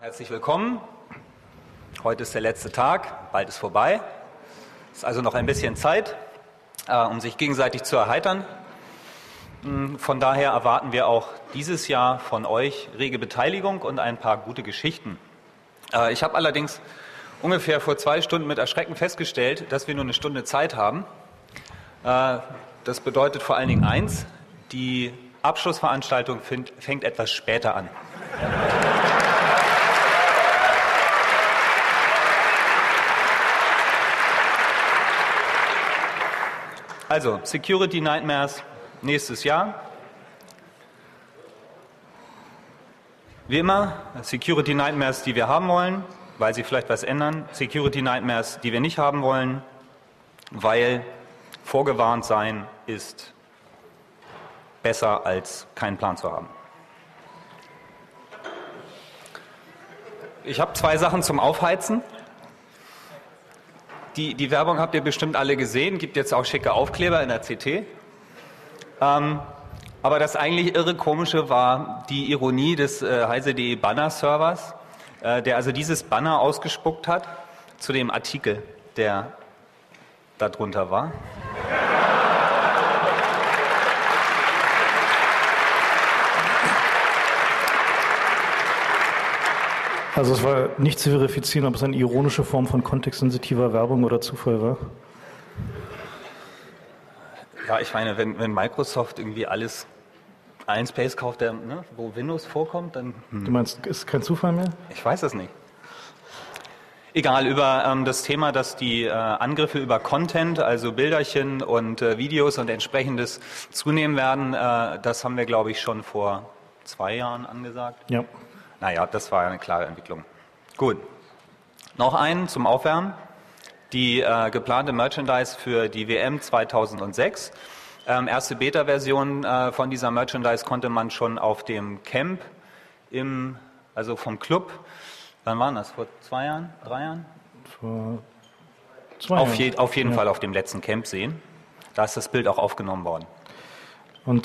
Herzlich willkommen. Heute ist der letzte Tag, bald ist vorbei. Es ist also noch ein bisschen Zeit, um sich gegenseitig zu erheitern. Von daher erwarten wir auch dieses Jahr von euch rege Beteiligung und ein paar gute Geschichten. Ich habe allerdings ungefähr vor 2 Stunden mit Erschrecken festgestellt, dass wir nur eine Stunde Zeit haben. Das bedeutet vor allen Dingen eins: die Abschlussveranstaltung fängt etwas später an. Also, Security Nightmares nächstes Jahr. Wie immer, Security Nightmares, die wir haben wollen, weil sie vielleicht was ändern. Security Nightmares, die wir nicht haben wollen, weil vorgewarnt sein ist besser als keinen Plan zu haben. Ich habe 2 Sachen zum Aufheizen. Die Werbung habt ihr bestimmt alle gesehen, gibt jetzt auch schicke Aufkleber in der CT. Aber das eigentlich irre Komische war die Ironie des heise.de Banner-Servers, der also dieses Banner ausgespuckt hat zu dem Artikel, der da drunter war. Also es war nicht zu verifizieren, ob es eine ironische Form von kontextsensitiver Werbung oder Zufall war? Ja, ich meine, wenn Microsoft irgendwie alles Space kauft, wo Windows vorkommt, dann... Du meinst, ist kein Zufall mehr? Ich weiß es nicht. Egal, über das Thema, dass die Angriffe über Content, also Bilderchen und Videos und entsprechendes zunehmen werden, das haben wir, glaube ich, schon vor 2 Jahren angesagt. Ja. Naja, das war eine klare Entwicklung. Gut. Noch einen zum Aufwärmen. Die geplante Merchandise für die WM 2006. Erste Beta-Version von dieser Merchandise konnte man schon auf dem Camp, also vom Club, wann war das? Vor 2 Jahren? 3 Jahren? Vor 2 Jahren. Auf jeden Fall auf dem letzten Camp sehen. Da ist das Bild auch aufgenommen worden. Und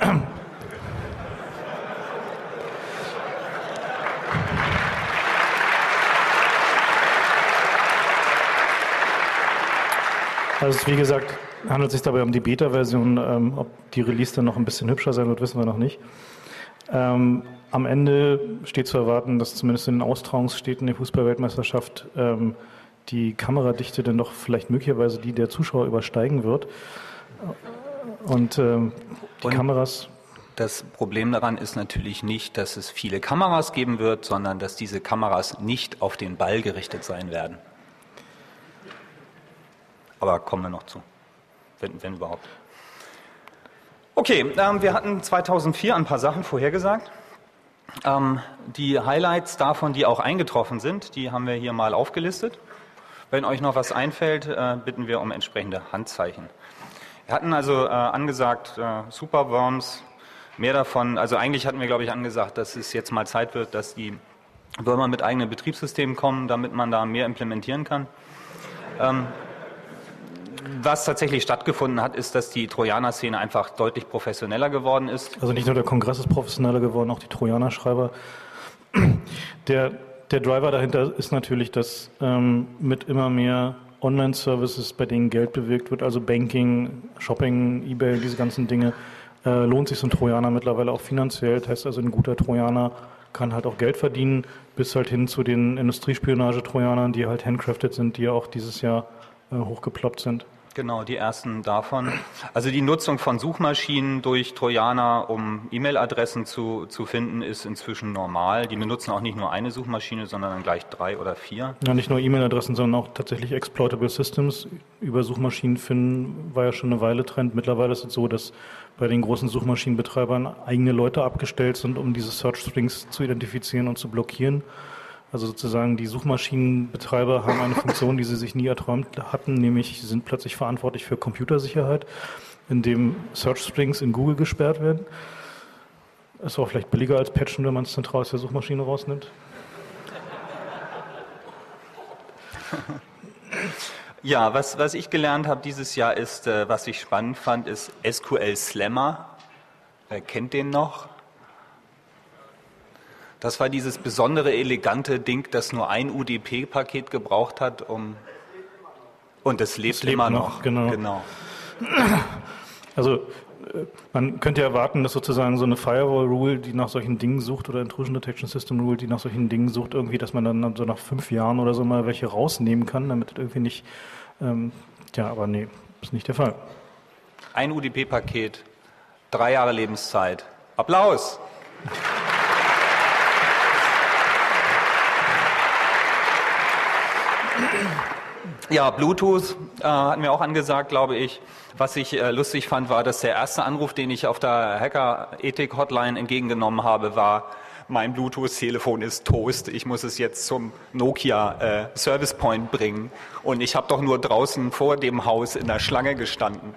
also wie gesagt, handelt es sich dabei um die Beta-Version. Ob die Release dann noch ein bisschen hübscher sein wird, wissen wir noch nicht. Am Ende steht zu erwarten, dass zumindest in den Austragungsstädten der Fußball-Weltmeisterschaft die Kameradichte dann doch vielleicht möglicherweise die der Zuschauer übersteigen wird. Und Kameras... Das Problem daran ist natürlich nicht, dass es viele Kameras geben wird, sondern dass diese Kameras nicht auf den Ball gerichtet sein werden. Aber kommen wir noch zu, wenn überhaupt. Okay, wir hatten 2004 ein paar Sachen vorhergesagt. Die Highlights davon, die auch eingetroffen sind, die haben wir hier mal aufgelistet. Wenn euch noch was einfällt, bitten wir um entsprechende Handzeichen. Wir hatten also angesagt, Superworms, mehr davon, also eigentlich hatten wir, glaube ich, angesagt, dass es jetzt mal Zeit wird, dass die Würmer mit eigenen Betriebssystemen kommen, damit man da mehr implementieren kann. Was tatsächlich stattgefunden hat, ist, dass die Trojaner-Szene einfach deutlich professioneller geworden ist. Also nicht nur der Kongress ist professioneller geworden, auch die Trojaner-Schreiber. Der Driver dahinter ist natürlich, dass mit immer mehr Online-Services, bei denen Geld bewegt wird, also Banking, Shopping, eBay, diese ganzen Dinge, lohnt sich so ein Trojaner mittlerweile auch finanziell. Das heißt also, ein guter Trojaner kann halt auch Geld verdienen, bis halt hin zu den Industriespionage-Trojanern, die halt handcrafted sind, die ja auch dieses Jahr hochgeploppt sind. Genau, die ersten davon. Also die Nutzung von Suchmaschinen durch Trojaner, um E-Mail-Adressen zu finden, ist inzwischen normal. Die benutzen auch nicht nur eine Suchmaschine, sondern dann gleich 3 oder 4. Ja, nicht nur E-Mail-Adressen, sondern auch tatsächlich Exploitable Systems. Über Suchmaschinen finden war ja schon eine Weile Trend. Mittlerweile ist es so, dass bei den großen Suchmaschinenbetreibern eigene Leute abgestellt sind, um diese Search Strings zu identifizieren und zu blockieren. Also sozusagen die Suchmaschinenbetreiber haben eine Funktion, die sie sich nie erträumt hatten, nämlich sie sind plötzlich verantwortlich für Computersicherheit, indem Search Strings in Google gesperrt werden. Ist auch vielleicht billiger als Patchen, wenn man es zentral aus der Suchmaschine rausnimmt. Ja, was ich gelernt habe dieses Jahr ist, was ich spannend fand, ist SQL Slammer. Wer kennt den noch? Das war dieses besondere, elegante Ding, das nur ein UDP-Paket gebraucht hat, und es lebt immer noch. Genau. Also man könnte ja erwarten, dass sozusagen so eine Firewall-Rule, die nach solchen Dingen sucht, oder Intrusion Detection System Rule, die nach solchen Dingen sucht, irgendwie, dass man dann so nach 5 Jahren oder so mal welche rausnehmen kann, damit irgendwie nicht, aber nee, ist nicht der Fall. Ein UDP-Paket, 3 Jahre Lebenszeit. Applaus! Ja, Bluetooth hatten wir auch angesagt, glaube ich. Was ich lustig fand, war, dass der erste Anruf, den ich auf der Hacker-Ethik-Hotline entgegengenommen habe, war: Mein Bluetooth-Telefon ist Toast, ich muss es jetzt zum Nokia Service Point bringen. Und ich habe doch nur draußen vor dem Haus in der Schlange gestanden.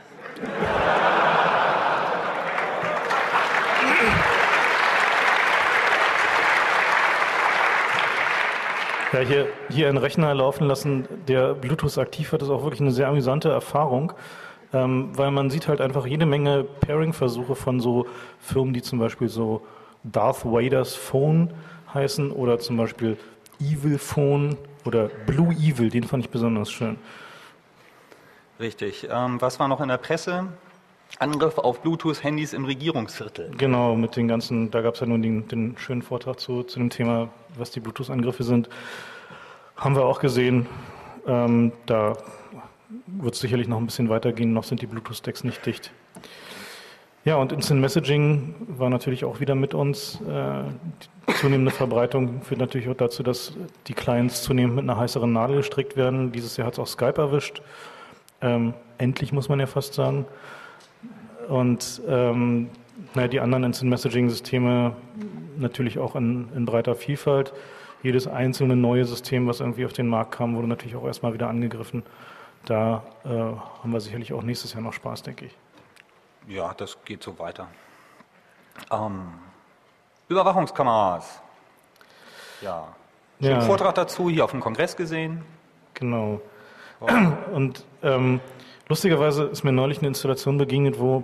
Ja, hier einen Rechner laufen lassen, der Bluetooth aktiv hat, ist auch wirklich eine sehr amüsante Erfahrung, weil man sieht halt einfach jede Menge Pairing-Versuche von so Firmen, die zum Beispiel so Darth Vader's Phone heißen oder zum Beispiel Evil Phone oder Blue Evil, den fand ich besonders schön. Richtig. Was war noch in der Presse? Angriff auf Bluetooth-Handys im Regierungsviertel. Genau, mit den ganzen, da gab es ja nun den schönen Vortrag zu dem Thema, was die Bluetooth-Angriffe sind. Haben wir auch gesehen. Da wird es sicherlich noch ein bisschen weitergehen, noch sind die Bluetooth-Stacks nicht dicht. Ja, und Instant Messaging war natürlich auch wieder mit uns. Die zunehmende Verbreitung führt natürlich auch dazu, dass die Clients zunehmend mit einer heißeren Nadel gestrickt werden. Dieses Jahr hat es auch Skype erwischt. Endlich, muss man ja fast sagen. Und die anderen Instant-Messaging-Systeme natürlich auch in breiter Vielfalt. Jedes einzelne neue System, was irgendwie auf den Markt kam, wurde natürlich auch erstmal wieder angegriffen. Da haben wir sicherlich auch nächstes Jahr noch Spaß, denke ich. Ja, das geht so weiter. Überwachungskameras. Ja. Schönen Vortrag dazu, hier auf dem Kongress gesehen. Genau. Wow. Und lustigerweise ist mir neulich eine Installation begegnet, wo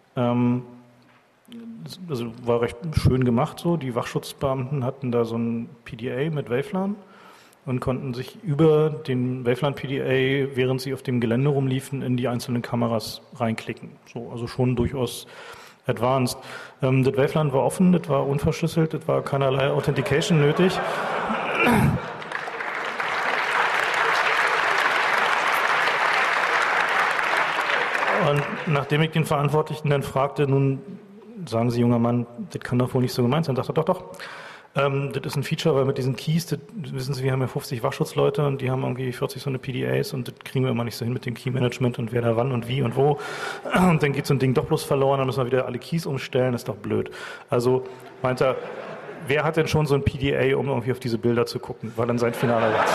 also war recht schön gemacht so. Die Wachschutzbeamten hatten da so ein PDA mit WaveLAN und konnten sich über den WaveLAN PDA, während sie auf dem Gelände rumliefen, in die einzelnen Kameras reinklicken. So, also schon durchaus advanced. Das WaveLAN war offen, das war unverschlüsselt, das war keinerlei Authentication nötig. Und nachdem ich den Verantwortlichen dann fragte, nun sagen Sie, junger Mann, das kann doch wohl nicht so gemeint sein, dachte er, doch. Das ist ein Feature, weil mit diesen Keys, das, wissen Sie, wir haben ja 50 Wachschutzleute und die haben irgendwie 40 so eine PDAs und das kriegen wir immer nicht so hin mit dem Key-Management und wer da wann und wie und wo. Und dann geht so ein Ding doch bloß verloren, dann müssen wir wieder alle Keys umstellen, das ist doch blöd. Also meint er, wer hat denn schon so ein PDA, um irgendwie auf diese Bilder zu gucken? War dann sein finaler Satz.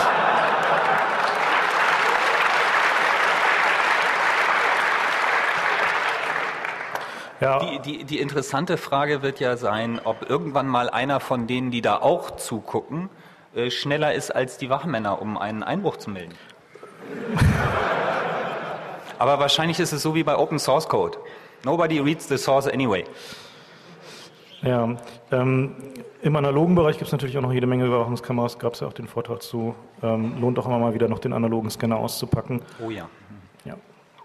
Ja. Die interessante Frage wird ja sein, ob irgendwann mal einer von denen, die da auch zugucken, schneller ist als die Wachmänner, um einen Einbruch zu melden. Aber wahrscheinlich ist es so wie bei Open Source Code. Nobody reads the source anyway. Ja, im analogen Bereich gibt es natürlich auch noch jede Menge Überwachungskameras. Gab es ja auch den Vortrag zu. Lohnt auch immer mal wieder noch den analogen Scanner auszupacken. Oh ja. Ja.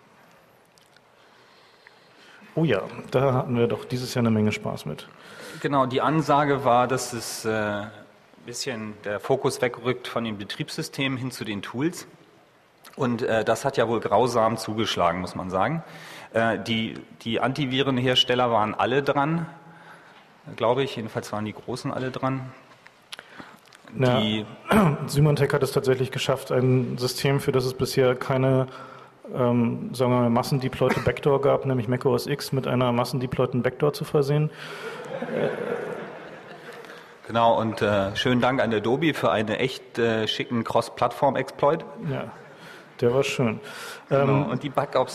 Oh ja, da hatten wir doch dieses Jahr eine Menge Spaß mit. Genau, die Ansage war, dass es ein bisschen der Fokus wegrückt von den Betriebssystemen hin zu den Tools. Und das hat ja wohl grausam zugeschlagen, muss man sagen. Die Antivirenhersteller waren alle dran, glaube ich. Jedenfalls waren die Großen alle dran. Symantec hat es tatsächlich geschafft, ein System, für das es bisher keine sagen wir mal, massendeployte Backdoor gab, nämlich macOS X mit einer massendeployten Backdoor zu versehen. Genau, und schönen Dank an Adobe für einen echt schicken Cross-Plattform-Exploit. Ja, der war schön. Genau, und die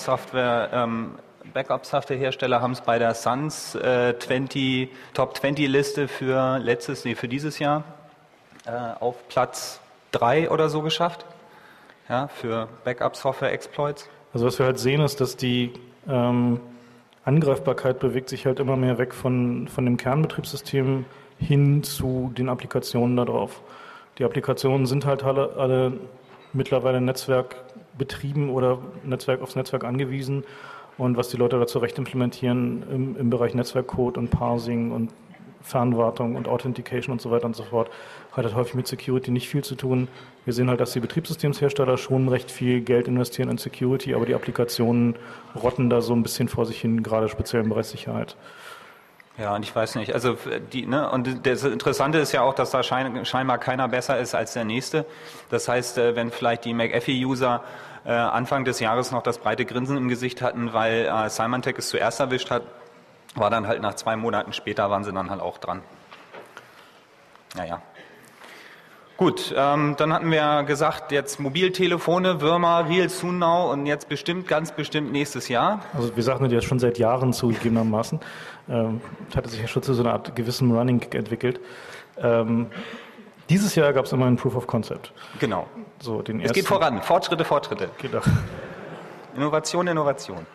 Backup-Software-Hersteller haben es bei der Suns Top 20 Liste für dieses Jahr auf Platz 3 oder so geschafft. Ja, für Backup-Software-Exploits. Also was wir halt sehen, ist, dass die Angreifbarkeit bewegt sich halt immer mehr weg von dem Kernbetriebssystem hin zu den Applikationen da drauf. Die Applikationen sind halt alle mittlerweile netzwerkbetrieben oder aufs Netzwerk angewiesen. Und was die Leute da zurecht implementieren im Bereich Netzwerkcode und Parsing und Fernwartung und Authentication und so weiter und so fort, hat halt häufig mit Security nicht viel zu tun. Wir sehen halt, dass die Betriebssystemshersteller schon recht viel Geld investieren in Security, aber die Applikationen rotten da so ein bisschen vor sich hin, gerade speziell im Bereich Sicherheit. Ja, und ich weiß nicht, also und das Interessante ist ja auch, dass da scheinbar keiner besser ist als der Nächste. Das heißt, wenn vielleicht die McAfee-User Anfang des Jahres noch das breite Grinsen im Gesicht hatten, weil Symantec es zuerst erwischt hat, war dann halt nach 2 Monaten später, waren sie dann halt auch dran. Naja. Gut, dann hatten wir gesagt, jetzt Mobiltelefone, Würmer, real soon now und jetzt ganz bestimmt nächstes Jahr. Also wir sagen das schon seit Jahren zugegebenermaßen. Das hatte sich ja schon zu so einer Art gewissem Running entwickelt. Dieses Jahr gab es immer einen Proof of Concept. Genau. So, es geht voran, Fortschritte. Genau. Innovation.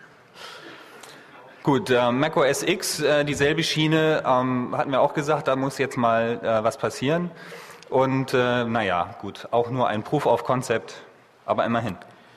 Gut, macOS X, dieselbe Schiene, hatten wir auch gesagt, da muss jetzt mal was passieren. Und naja, gut, auch nur ein Proof of Concept, aber immerhin.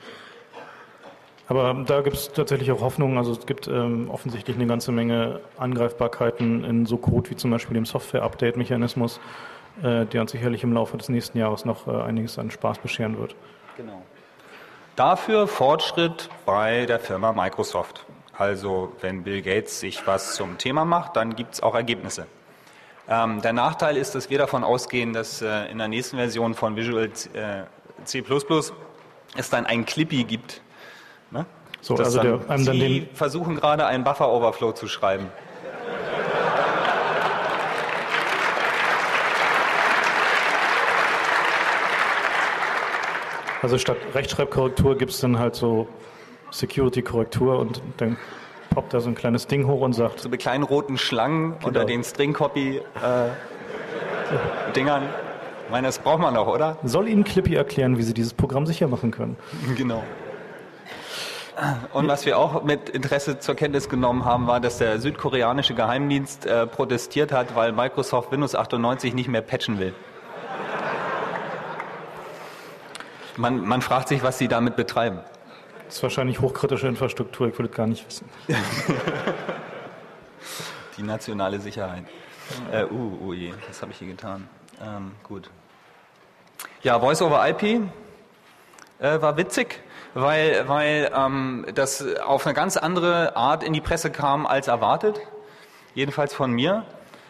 Aber da gibt es tatsächlich auch Hoffnung. Also es gibt offensichtlich eine ganze Menge Angreifbarkeiten in so Code wie zum Beispiel dem Software-Update-Mechanismus, der uns sicherlich im Laufe des nächsten Jahres noch einiges an Spaß bescheren wird. Genau. Dafür Fortschritt bei der Firma Microsoft. Also wenn Bill Gates sich was zum Thema macht, dann gibt es auch Ergebnisse. Der Nachteil ist, dass wir davon ausgehen, dass in der nächsten Version von Visual C++ es dann einen Clippy gibt. Ne? So, also Sie versuchen gerade einen Buffer-Overflow zu schreiben. Also statt Rechtschreibkorrektur gibt es dann halt so Security-Korrektur und dann poppt da so ein kleines Ding hoch und sagt... So mit kleinen roten Schlangen genau. Unter den String-Copy-Dingern. Ich meine, das braucht man doch, oder? Soll Ihnen Clippy erklären, wie Sie dieses Programm sicher machen können. Genau. Und was wir auch mit Interesse zur Kenntnis genommen haben, war, dass der südkoreanische Geheimdienst protestiert hat, weil Microsoft Windows 98 nicht mehr patchen will. Man fragt sich, was sie damit betreiben. Das ist wahrscheinlich hochkritische Infrastruktur, ich würde es gar nicht wissen. Die nationale Sicherheit. Je, was habe ich hier getan? Gut. Ja, Voice over IP war witzig, weil das auf eine ganz andere Art in die Presse kam als erwartet. Jedenfalls von mir.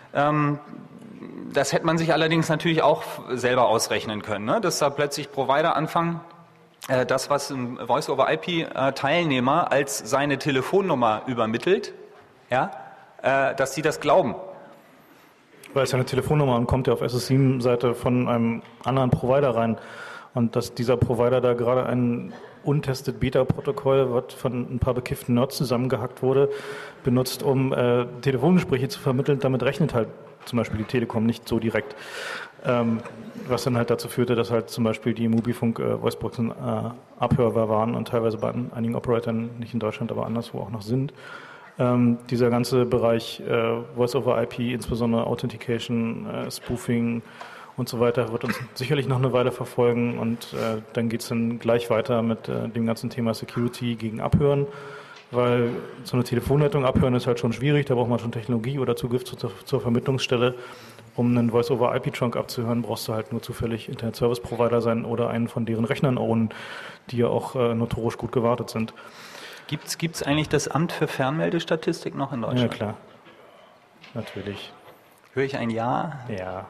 Das hätte man sich allerdings natürlich auch selber ausrechnen können, ne? Dass da plötzlich Provider anfangen, das, was ein Voice-over-IP-Teilnehmer als seine Telefonnummer übermittelt, ja, dass die das glauben. Weil es ja eine Telefonnummer und kommt ja auf SS7-Seite von einem anderen Provider rein. Und dass dieser Provider da gerade ein untestet Beta-Protokoll, was von ein paar bekifften Nerds zusammengehackt wurde, benutzt, um Telefongespräche zu vermitteln. Damit rechnet halt zum Beispiel die Telekom nicht so direkt. Was dann halt dazu führte, dass halt zum Beispiel die Mobilfunk-Voiceboxen abhörbar waren und teilweise bei einigen Operatoren, nicht in Deutschland, aber anderswo auch noch sind. Dieser ganze Bereich Voice-over-IP, insbesondere Authentication, Spoofing und so weiter, wird uns sicherlich noch eine Weile verfolgen und dann geht es dann gleich weiter mit dem ganzen Thema Security gegen Abhören, weil so eine Telefonleitung abhören ist halt schon schwierig, da braucht man schon Technologie oder Zugriff zur Vermittlungsstelle. Um einen Voice-over-IP-Trunk abzuhören, brauchst du halt nur zufällig Internet-Service-Provider sein oder einen von deren Rechnern ownen, die ja auch notorisch gut gewartet sind. Gibt's eigentlich das Amt für Fernmeldestatistik noch in Deutschland? Ja, klar. Natürlich. Höre ich ein Ja? Ja.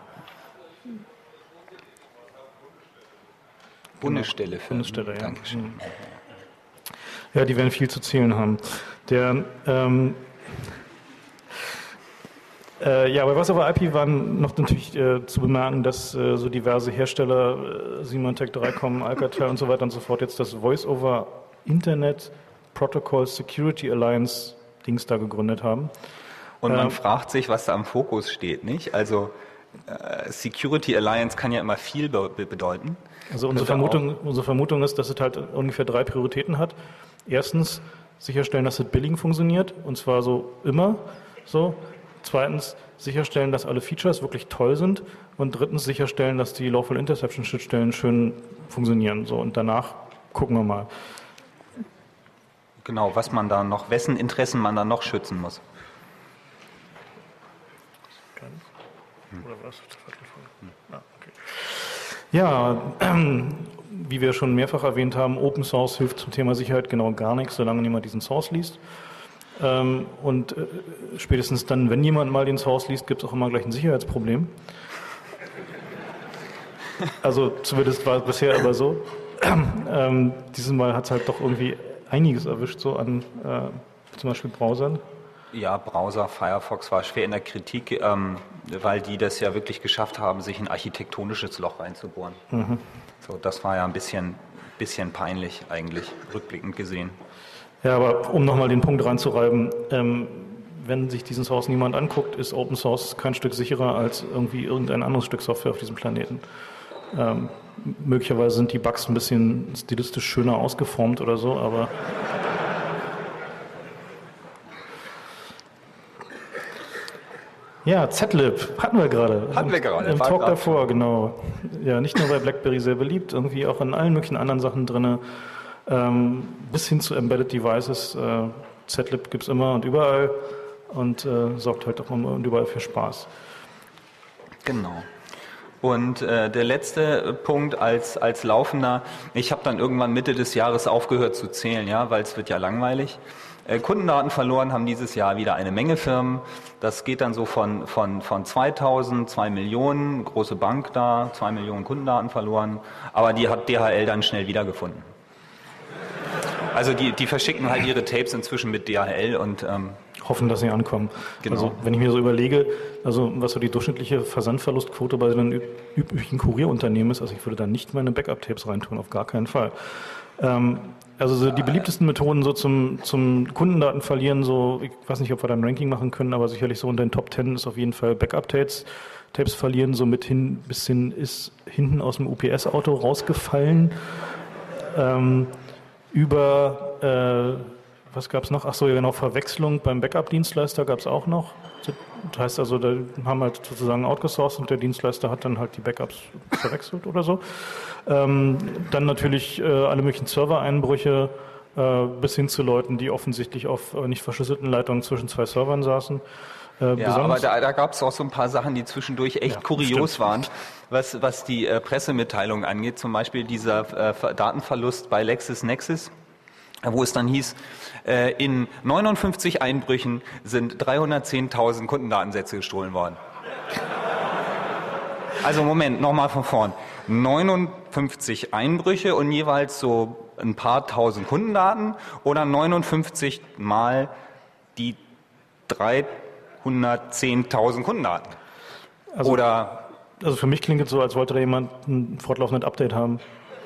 Bundesstelle. Bundesstelle, ja. Dankeschön. Ja, die werden viel zu zählen haben. Ja, bei Voice over IP waren noch natürlich zu bemerken, dass so diverse Hersteller, Symantec, Dreicom, Alcatel und so weiter und so fort, jetzt das Voice over Internet Protocol Security Alliance Dings da gegründet haben. Und man fragt sich, was da am Fokus steht, nicht? Also Security Alliance kann ja immer viel bedeuten. Also unsere Vermutung ist, dass es halt ungefähr 3 Prioritäten hat. Erstens, sicherstellen, dass das Billing funktioniert, und zwar so immer so. Zweitens, sicherstellen, dass alle Features wirklich toll sind und drittens sicherstellen, dass die Lawful Interception Schnittstellen schön funktionieren. So, und danach gucken wir mal. Genau, wessen Interessen man dann noch schützen muss. Oder was? Okay. Ja, wie wir schon mehrfach erwähnt haben, Open Source hilft zum Thema Sicherheit genau gar nichts, solange niemand diesen Source liest. Und spätestens dann, wenn jemand mal den Source liest, gibt es auch immer gleich ein Sicherheitsproblem. Also zumindest war es bisher aber so. Dieses Mal hat es halt doch irgendwie einiges erwischt, so an zum Beispiel Browsern. Ja, Browser, Firefox war schwer in der Kritik, weil die das ja wirklich geschafft haben, sich ein architektonisches Loch reinzubohren. Mhm. So, das war ja ein bisschen peinlich eigentlich, rückblickend gesehen. Ja, aber um nochmal den Punkt reinzureiben, wenn sich diesen Source niemand anguckt, ist Open Source kein Stück sicherer als irgendwie irgendein anderes Stück Software auf diesem Planeten. Möglicherweise sind die Bugs ein bisschen stilistisch schöner ausgeformt oder so, aber ja, ZLib hatten wir gerade. Im Talk davor, genau. Ja, nicht nur bei BlackBerry sehr beliebt, irgendwie auch in allen möglichen anderen Sachen drin, bis hin zu Embedded Devices. ZLib gibt es immer und überall und sorgt halt auch immer und überall für Spaß. Genau. Und der letzte Punkt als Laufender, ich habe dann irgendwann Mitte des Jahres aufgehört zu zählen, ja, weil es wird ja langweilig. Kundendaten verloren haben dieses Jahr wieder eine Menge Firmen. Das geht dann so von 2000, 2 Millionen, große Bank da, 2 Millionen Kundendaten verloren. Aber die hat DHL dann schnell wiedergefunden. Also die verschicken halt ihre Tapes inzwischen mit DHL und hoffen, dass sie ankommen. Genau. Also wenn ich mir so überlege, also was so die durchschnittliche Versandverlustquote bei einem üblichen Kurierunternehmen ist, also ich würde da nicht meine Backup-Tapes reintun, auf gar keinen Fall. Also so die beliebtesten Methoden so zum Kundendaten verlieren, so ich weiß nicht, ob wir da ein Ranking machen können, aber sicherlich so in den Top 10 ist auf jeden Fall Backup-Tapes verlieren, so mit bis hin ist hinten aus dem UPS-Auto rausgefallen. Was gab es noch? Ach so, ja genau, Verwechslung beim Backup-Dienstleister gab es auch noch. Das heißt also, da haben halt sozusagen outgesourced und der Dienstleister hat dann halt die Backups verwechselt oder so. Dann natürlich alle möglichen Servereinbrüche bis hin zu Leuten, die offensichtlich auf nicht verschlüsselten Leitungen zwischen zwei Servern saßen. Ja, aber da gab es auch so ein paar Sachen, die zwischendurch echt kurios waren, was die Pressemitteilung angeht. Zum Beispiel dieser Datenverlust bei LexisNexis, wo es dann hieß, in 59 Einbrüchen sind 310.000 Kundendatensätze gestohlen worden. Also Moment, nochmal von vorn. 59 Einbrüche und jeweils so ein paar tausend Kundendaten oder 59 mal die 310.000 Kundendaten? Also für mich klingt es so, als wollte da jemand ein fortlaufendes Update haben.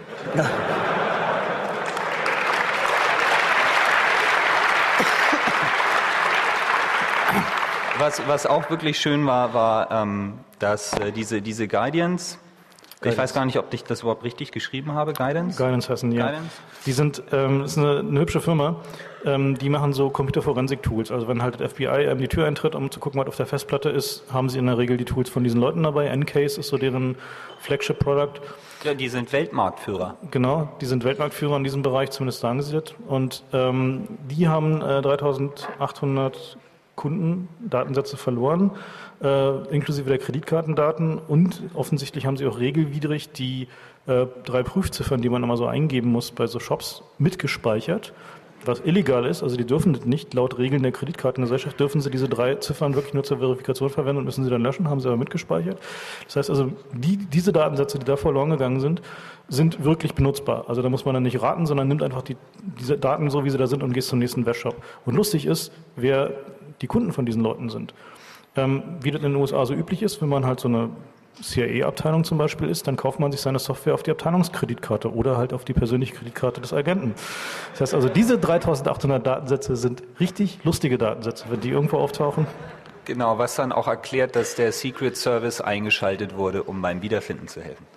Was auch wirklich schön war, dass diese Guidance, ich weiß gar nicht, ob ich das überhaupt richtig geschrieben habe, Guidance heißen, ja. Guidance. Die sind, ist eine hübsche Firma, die machen so Computerforensik-Tools. Also wenn halt das FBI die Tür eintritt, um zu gucken, was auf der Festplatte ist, haben sie in der Regel die Tools von diesen Leuten dabei. Ncase ist so deren Flagship-Product. Ja, die sind Weltmarktführer. Genau, die sind Weltmarktführer in diesem Bereich, zumindest sagen sie das. Und die haben 3.800 Kundendatensätze verloren, inklusive der Kreditkartendaten und offensichtlich haben sie auch regelwidrig die 3 Prüfziffern, die man immer so eingeben muss bei so Shops, mitgespeichert, was illegal ist, also die dürfen das nicht, laut Regeln der Kreditkartengesellschaft dürfen sie diese 3 Ziffern wirklich nur zur Verifikation verwenden und müssen sie dann löschen, haben sie aber mitgespeichert. Das heißt also, diese Datensätze, die da verloren gegangen sind wirklich benutzbar. Also da muss man dann nicht raten, sondern nimmt einfach diese Daten so, wie sie da sind und geht zum nächsten Webshop. Und lustig ist, wer die Kunden von diesen Leuten sind. Wie das in den USA so üblich ist, wenn man halt so eine CIA-Abteilung zum Beispiel ist, dann kauft man sich seine Software auf die Abteilungskreditkarte oder halt auf die persönliche Kreditkarte des Agenten. Das heißt also, diese 3.800 Datensätze sind richtig lustige Datensätze, wenn die irgendwo auftauchen. Genau, was dann auch erklärt, dass der Secret Service eingeschaltet wurde, um beim Wiederfinden zu helfen.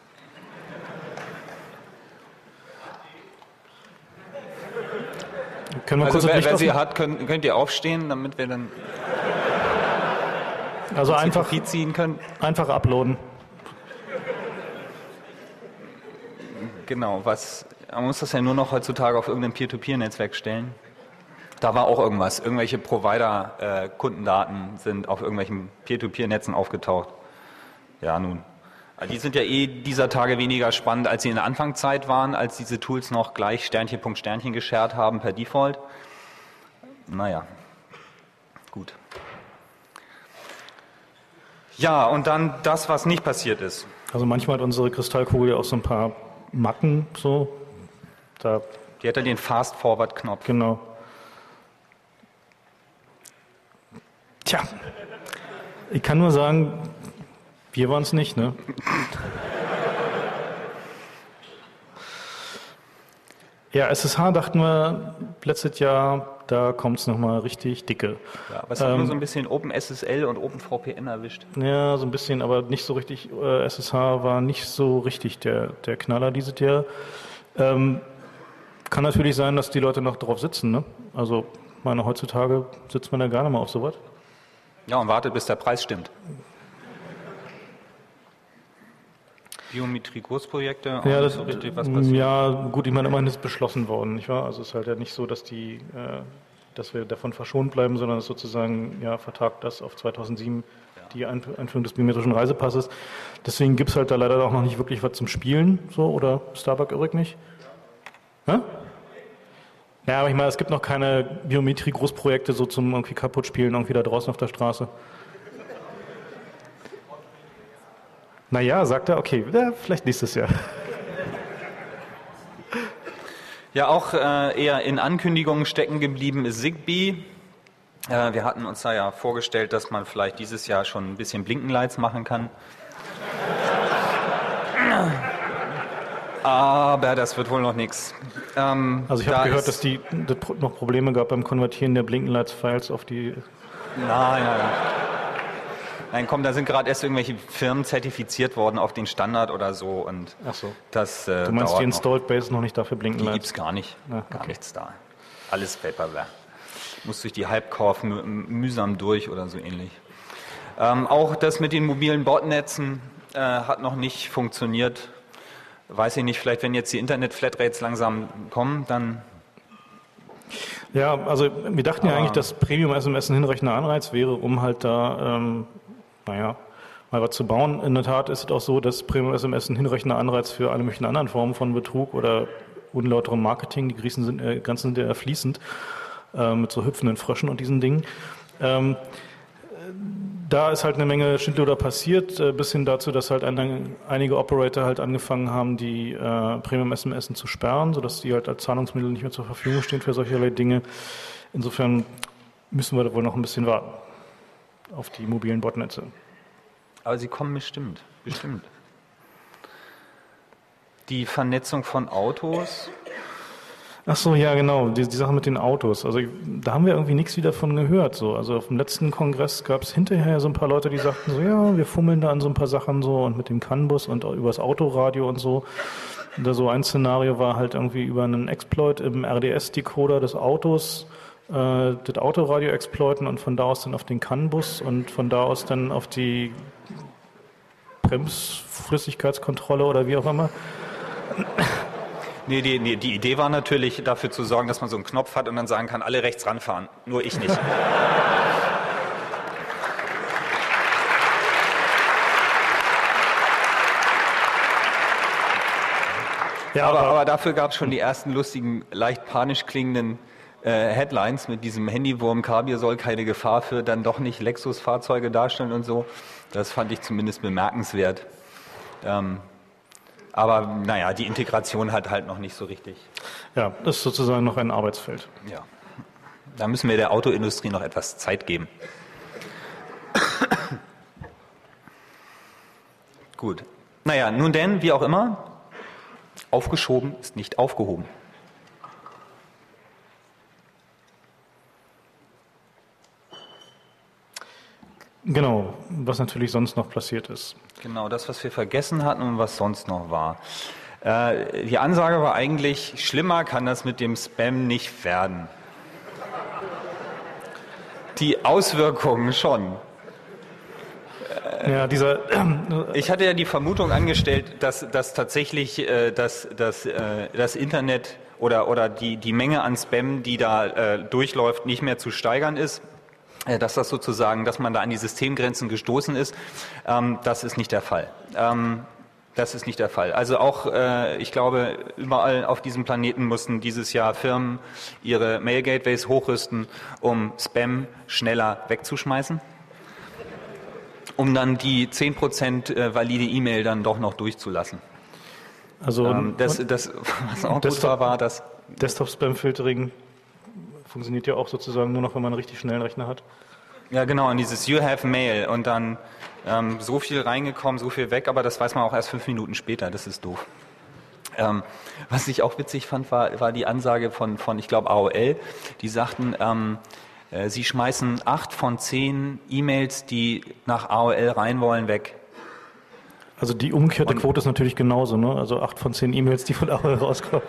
Können wir also wer sie hat, könnt ihr aufstehen, damit wir dann... Also einfach Kopie ziehen können. Einfach uploaden. Genau, man muss das ja nur noch heutzutage auf irgendein Peer-to-Peer-Netzwerk stellen. Da war auch irgendwas. Irgendwelche Provider-Kundendaten sind auf irgendwelchen Peer-to-Peer-Netzen aufgetaucht. Ja, nun. Die sind ja dieser Tage weniger spannend, als sie in der Anfangszeit waren, als diese Tools noch gleich Sternchen, Punkt, Sternchen geshared haben per Default. Naja, gut. Ja, und dann das, was nicht passiert ist. Also manchmal hat unsere Kristallkugel auch so ein paar Macken, so. Die hat dann den Fast-Forward-Knopf. Genau. Tja, ich kann nur sagen, wir waren es nicht, ne? Ja, SSH dachten wir letztes Jahr, da kommt es nochmal richtig dicke. Ja, aber es hat nur so ein bisschen OpenSSL und OpenVPN erwischt. Ja, so ein bisschen, aber nicht so richtig. SSH war nicht so richtig der Knaller dieses Jahr. Kann natürlich sein, dass die Leute noch drauf sitzen, ne? Also, meine, heutzutage sitzt man ja gar nicht mehr auf sowas. Ja, und wartet, bis der Preis stimmt. Biometrie-Großprojekte, Ja, nicht so richtig was passiert. Ja, gut, ich meine, immerhin ist beschlossen worden, nicht wahr? Also es ist halt ja nicht so, dass wir davon verschont bleiben, sondern es sozusagen vertagt das auf 2007 die Einführung des biometrischen Reisepasses. Deswegen gibt es halt da leider auch noch nicht wirklich was zum Spielen, so, oder Starbuck irrig nicht? Ja? Ja, aber ich meine, es gibt noch keine Biometrie-Großprojekte so zum irgendwie Kaputtspielen irgendwie da draußen auf der Straße. Naja, sagt er, okay, vielleicht nächstes Jahr. Ja, auch eher in Ankündigungen stecken geblieben ist Zigbee. Wir hatten uns da ja vorgestellt, dass man vielleicht dieses Jahr schon ein bisschen Blinkenlights machen kann. Aber das wird wohl noch nichts. Also ich habe gehört, dass das noch Probleme gab beim Konvertieren der Blinkenlights-Files auf die... Nein, komm, da sind gerade erst irgendwelche Firmen zertifiziert worden auf den Standard oder so. Und Ach so. Das, du meinst, die Installed Base ist noch nicht dafür Blinkenlights? Die gibt es gar nicht. Ah, okay. Gar nichts da. Alles Vaporware. Muss durch die Hypecore mühsam durch oder so ähnlich. Auch das mit den mobilen Botnetzen hat noch nicht funktioniert. Weiß ich nicht, vielleicht wenn jetzt die Internet-Flatrates langsam kommen, dann... Ja, also wir dachten ja eigentlich, dass Premium-SMS ein hinreichender Anreiz wäre, um halt da, mal was zu bauen. In der Tat ist es auch so, dass Premium-SMS ein hinreichender Anreiz für alle möglichen anderen Formen von Betrug oder unlauterem Marketing, die Grenzen sind ja fließend, mit so hüpfenden Fröschen und diesen Dingen. Da ist halt eine Menge Schindluder passiert, bis hin dazu, dass halt einige Operator halt angefangen haben, die Premium-SMS zu sperren, sodass die halt als Zahlungsmittel nicht mehr zur Verfügung stehen für solcherlei Dinge. Insofern müssen wir da wohl noch ein bisschen warten auf die mobilen Botnetze. Aber sie kommen bestimmt. Die Vernetzung von Autos... Ach so, ja genau, die Sache mit den Autos. Also da haben wir irgendwie nichts wieder von gehört. So. Also auf dem letzten Kongress gab es hinterher so ein paar Leute, die sagten so, ja, wir fummeln da an so ein paar Sachen so und mit dem CAN-Bus und übers Autoradio und so. Und da so ein Szenario war halt irgendwie über einen Exploit im RDS-Decoder des Autos, das Autoradio exploiten und von da aus dann auf den CAN-Bus und von da aus dann auf die Bremsflüssigkeitskontrolle oder wie auch immer. Nee, die Idee war natürlich, dafür zu sorgen, dass man so einen Knopf hat und dann sagen kann, alle rechts ranfahren, nur ich nicht. Ja, aber dafür gab es schon die ersten lustigen, leicht panisch klingenden Headlines mit diesem Handywurm, Kabir soll keine Gefahr für dann doch nicht Lexus-Fahrzeuge darstellen und so. Das fand ich zumindest bemerkenswert. Aber naja, die Integration hat halt noch nicht so richtig. Ja, das ist sozusagen noch ein Arbeitsfeld. Ja, da müssen wir der Autoindustrie noch etwas Zeit geben. Gut. Naja, nun denn, wie auch immer, aufgeschoben ist nicht aufgehoben. Genau, was natürlich sonst noch passiert ist. Genau, das, was wir vergessen hatten und was sonst noch war. Die Ansage war eigentlich, schlimmer kann das mit dem Spam nicht werden. Die Auswirkungen schon. Ja, ich hatte ja die Vermutung angestellt, dass tatsächlich das Internet oder die Menge an Spam, die da durchläuft, nicht mehr zu steigern ist. Dass das sozusagen, dass man da an die Systemgrenzen gestoßen ist. Das ist nicht der Fall. Das ist nicht der Fall. Also auch, ich glaube, überall auf diesem Planeten mussten dieses Jahr Firmen ihre Mail-Gateways hochrüsten, um Spam schneller wegzuschmeißen, um dann die 10% valide E-Mail dann doch noch durchzulassen. Also was auch gut war das Desktop-Spam-Filtering funktioniert ja auch sozusagen nur noch, wenn man einen richtig schnellen Rechner hat. Ja, genau, und dieses You have Mail und dann so viel reingekommen, so viel weg, aber das weiß man auch erst 5 Minuten später, das ist doof. Was ich auch witzig fand, war die Ansage von ich glaube, AOL, die sagten, sie schmeißen 8 von 10 E-Mails, die nach AOL rein wollen, weg. Also die umgekehrte Quote ist natürlich genauso, ne? Also 8 von 10 E-Mails, die von AOL rauskommen.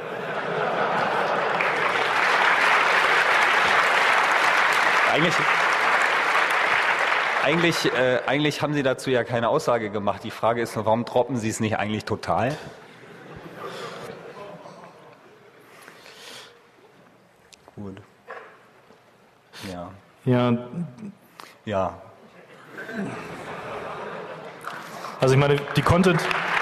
Eigentlich haben Sie dazu ja keine Aussage gemacht. Die Frage ist nur, warum droppen Sie es nicht eigentlich total? Gut. Ja. Ja. Ja. Also ich meine, die Content...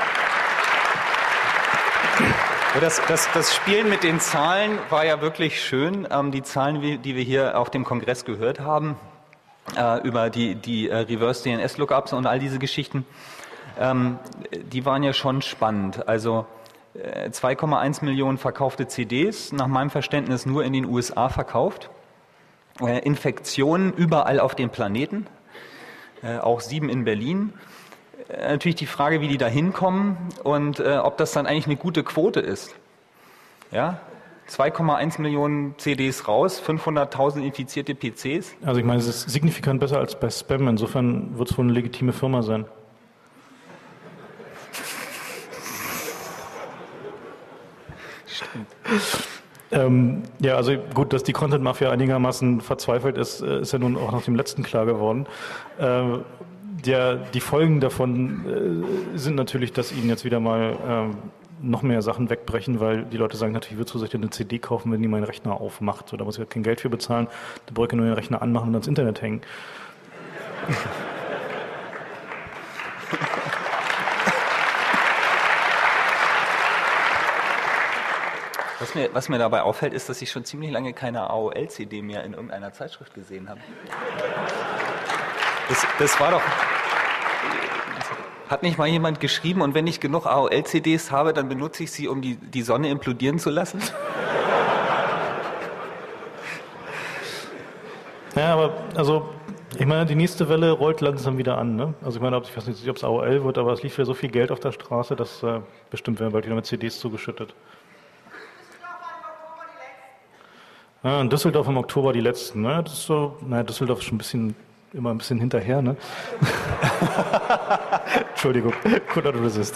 Das Spielen mit den Zahlen war ja wirklich schön. Die Zahlen, die wir hier auf dem Kongress gehört haben, über die Reverse DNS Lookups und all diese Geschichten, die waren ja schon spannend. Also 2,1 Millionen verkaufte CDs, nach meinem Verständnis nur in den USA verkauft. Infektionen überall auf dem Planeten, auch 7 in Berlin. Natürlich die Frage, wie die da hinkommen und ob das dann eigentlich eine gute Quote ist. Ja? 2,1 Millionen CDs raus, 500.000 infizierte PCs. Also ich meine, es ist signifikant besser als bei Spam. Insofern wird es wohl eine legitime Firma sein. Stimmt. Ja, also gut, dass die Content-Mafia einigermaßen verzweifelt ist, ist ja nun auch nach dem letzten klar geworden. Die Folgen davon sind natürlich, dass ihnen jetzt wieder mal noch mehr Sachen wegbrechen, weil die Leute sagen, natürlich, wozu soll ich denn eine CD kaufen, wenn die meinen Rechner aufmacht? So, da muss ich halt kein Geld für bezahlen, da brauche ich nur den Rechner anmachen und ans Internet hängen. Was mir dabei auffällt, ist, dass ich schon ziemlich lange keine AOL-CD mehr in irgendeiner Zeitschrift gesehen habe. Das war doch... Hat nicht mal jemand geschrieben, und wenn ich genug AOL-CDs habe, dann benutze ich sie, um die Sonne implodieren zu lassen? Ja, aber also ich meine, die nächste Welle rollt langsam wieder an. Ne? Also ich meine, ich weiß nicht, ob es AOL wird, aber es liegt wieder so viel Geld auf der Straße, dass bestimmt werden bald wieder mit CDs zugeschüttet. Ja, in Düsseldorf im Oktober die letzten. Ne? Das ist so, Düsseldorf ist schon immer ein bisschen hinterher, ne? Entschuldigung, could not resist.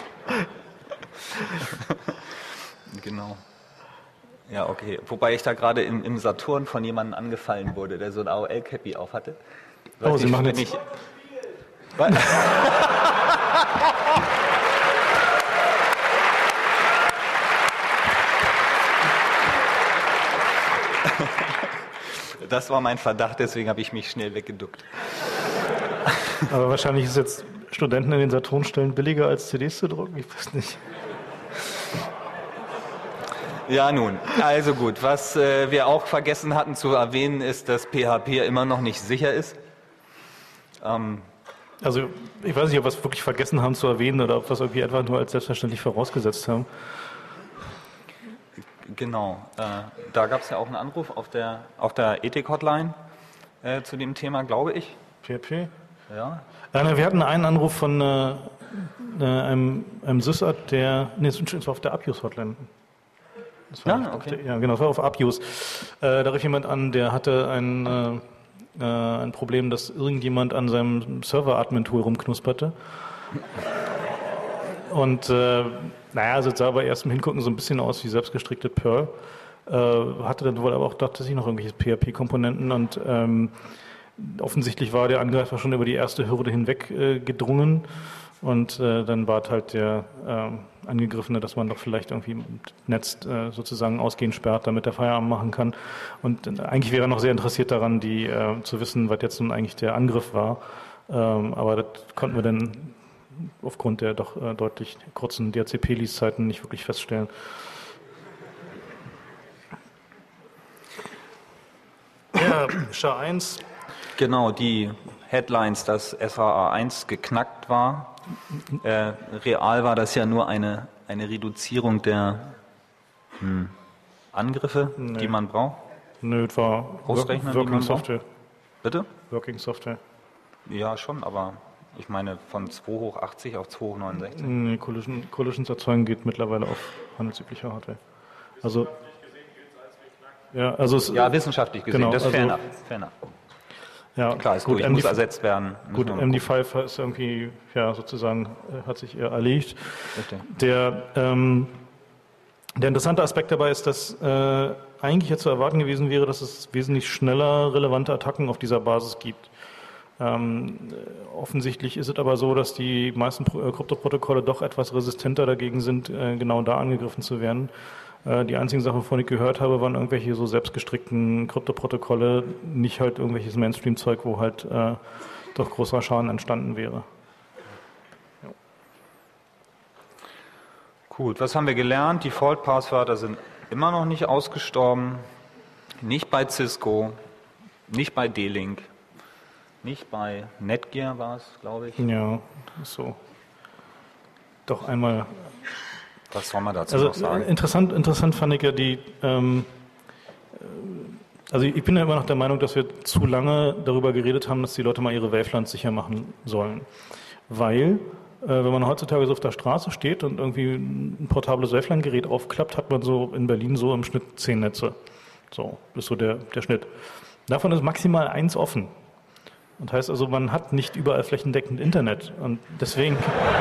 Genau. Ja, okay. Wobei ich da gerade im Saturn von jemandem angefallen wurde, der so ein AOL-Cappy auf hatte. Oh, Sie machen jetzt... Das war mein Verdacht, deswegen habe ich mich schnell weggeduckt. Aber wahrscheinlich ist jetzt Studenten in den Saturnstellen billiger als CDs zu drucken, ich weiß nicht. Ja nun, also gut, was wir auch vergessen hatten zu erwähnen, ist, dass PHP immer noch nicht sicher ist. Also ich weiß nicht, ob wir es wirklich vergessen haben zu erwähnen oder ob wir es irgendwie einfach nur als selbstverständlich vorausgesetzt haben. Genau, da gab es ja auch einen Anruf auf der Ethik-Hotline zu dem Thema, glaube ich. PHP? Ja. Wir hatten einen Anruf von einem SysAd, das war auf der Abuse-Hotline. Okay. Ja, genau, das war auf Abuse. Da rief jemand an, der hatte ein Problem, dass irgendjemand an seinem Server-Admin-Tool rumknusperte. Und also es sah bei erstem Hingucken so ein bisschen aus wie selbstgestrickte Perl. Hatte dann wohl aber auch tatsächlich noch irgendwelche PHP-Komponenten und offensichtlich war der Angreifer schon über die erste Hürde hinweg gedrungen. Und dann bat halt der Angegriffene, dass man doch vielleicht irgendwie Netz sozusagen ausgehend sperrt, damit er Feierabend machen kann. Und eigentlich wäre er noch sehr interessiert daran, zu wissen, was jetzt nun eigentlich der Angriff war. Aber das konnten wir dann aufgrund der doch deutlich kurzen DHCP-Lease-Zeiten nicht wirklich feststellen. Ja, SHA-1. Genau, die Headlines, dass SHA-1 geknackt war. Real war das ja nur eine Reduzierung der Angriffe, die man braucht. Nö, es war Großrechner, Working Software. Bitte? Working Software. Ja, schon, aber ich meine von 2 hoch 80 auf 2 hoch 69. Nee, Collisions erzeugen geht mittlerweile auf handelsübliche Hardware. Also, ja, also ja, wissenschaftlich gesehen, genau, das ist also, ferner. Ja, klar, ist gut, muss ersetzt werden. Gut, MD5 ist irgendwie, ja, sozusagen, hat sich eher erlegt. Richtig. Der interessante Aspekt dabei ist, dass eigentlich ja zu erwarten gewesen wäre, dass es wesentlich schneller relevante Attacken auf dieser Basis gibt. Offensichtlich ist es aber so, dass die meisten Kryptoprotokolle doch etwas resistenter dagegen sind, genau da angegriffen zu werden. Die einzigen Sachen, wovon ich gehört habe, waren irgendwelche so selbstgestrickten Kryptoprotokolle, nicht halt irgendwelches Mainstream-Zeug, wo halt doch großer Schaden entstanden wäre. Ja. Gut, was haben wir gelernt? Default-Passwörter sind immer noch nicht ausgestorben. Nicht bei Cisco, nicht bei D-Link, nicht bei Netgear war es, glaube ich. Ja, ist so. Doch einmal. Was soll man dazu noch sagen? Interessant fand ich ja also ich bin ja immer noch der Meinung, dass wir zu lange darüber geredet haben, dass die Leute mal ihre Wavelands sicher machen sollen. Weil, wenn man heutzutage so auf der Straße steht und irgendwie ein portables Waveland-Gerät aufklappt, hat man so in Berlin so im Schnitt 10 Netze. So, das ist so der Schnitt. Davon ist maximal 1 offen. Und heißt also, man hat nicht überall flächendeckend Internet. Und deswegen...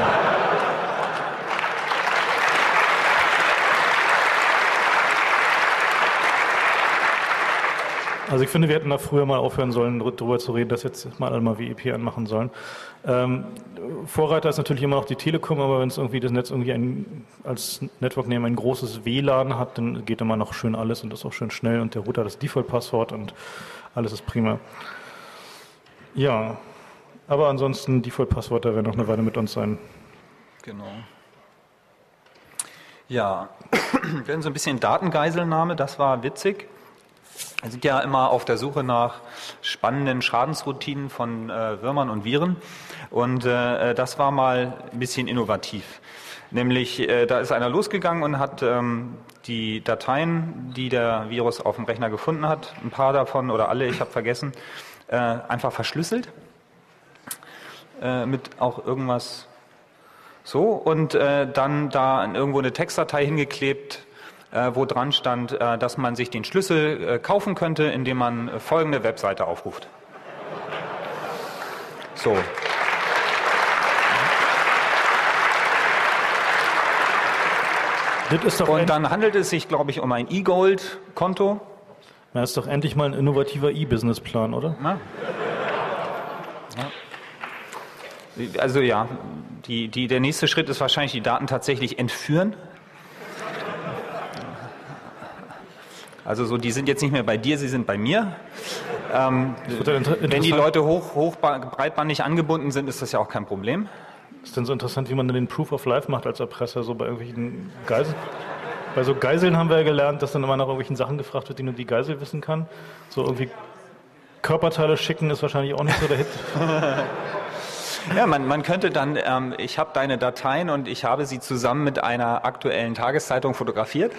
Also ich finde, wir hätten da früher mal aufhören sollen, darüber zu reden, dass jetzt mal alle mal WEP anmachen sollen. Vorreiter ist natürlich immer noch die Telekom, aber wenn es irgendwie das Netz irgendwie als Network-Name ein großes WLAN hat, dann geht immer noch schön alles und ist auch schön schnell und der Router hat das Default-Passwort und alles ist prima. Ja, aber ansonsten Default-Passwörter werden noch eine Weile mit uns sein. Genau. Ja, dann so ein bisschen Datengeiselnahme, das war witzig. Wir sind ja immer auf der Suche nach spannenden Schadensroutinen von Würmern und Viren und das war mal ein bisschen innovativ. Nämlich, da ist einer losgegangen und hat die Dateien, die der Virus auf dem Rechner gefunden hat, ein paar davon oder alle, ich habe vergessen, einfach verschlüsselt mit auch irgendwas so und dann da irgendwo eine Textdatei hingeklebt, wo dran stand, dass man sich den Schlüssel kaufen könnte, indem man folgende Webseite aufruft. So. Und dann handelt es sich, glaube ich, um ein eGold-Konto. Das ist doch endlich mal ein innovativer E-Business-Plan, oder? Na? Ja. Also ja, der nächste Schritt ist wahrscheinlich, die Daten tatsächlich entführen. Also so, die sind jetzt nicht mehr bei dir, sie sind bei mir. Wenn die Leute breitbandig angebunden sind, ist das ja auch kein Problem. Ist denn so interessant, wie man den Proof of Life macht als Erpresser, so bei irgendwelchen Geiseln? Bei so Geiseln haben wir ja gelernt, dass dann immer nach irgendwelchen Sachen gefragt wird, die nur die Geisel wissen kann. So irgendwie Körperteile schicken ist wahrscheinlich auch nicht so der Hit. Ja, man könnte dann, ich habe deine Dateien und ich habe sie zusammen mit einer aktuellen Tageszeitung fotografiert.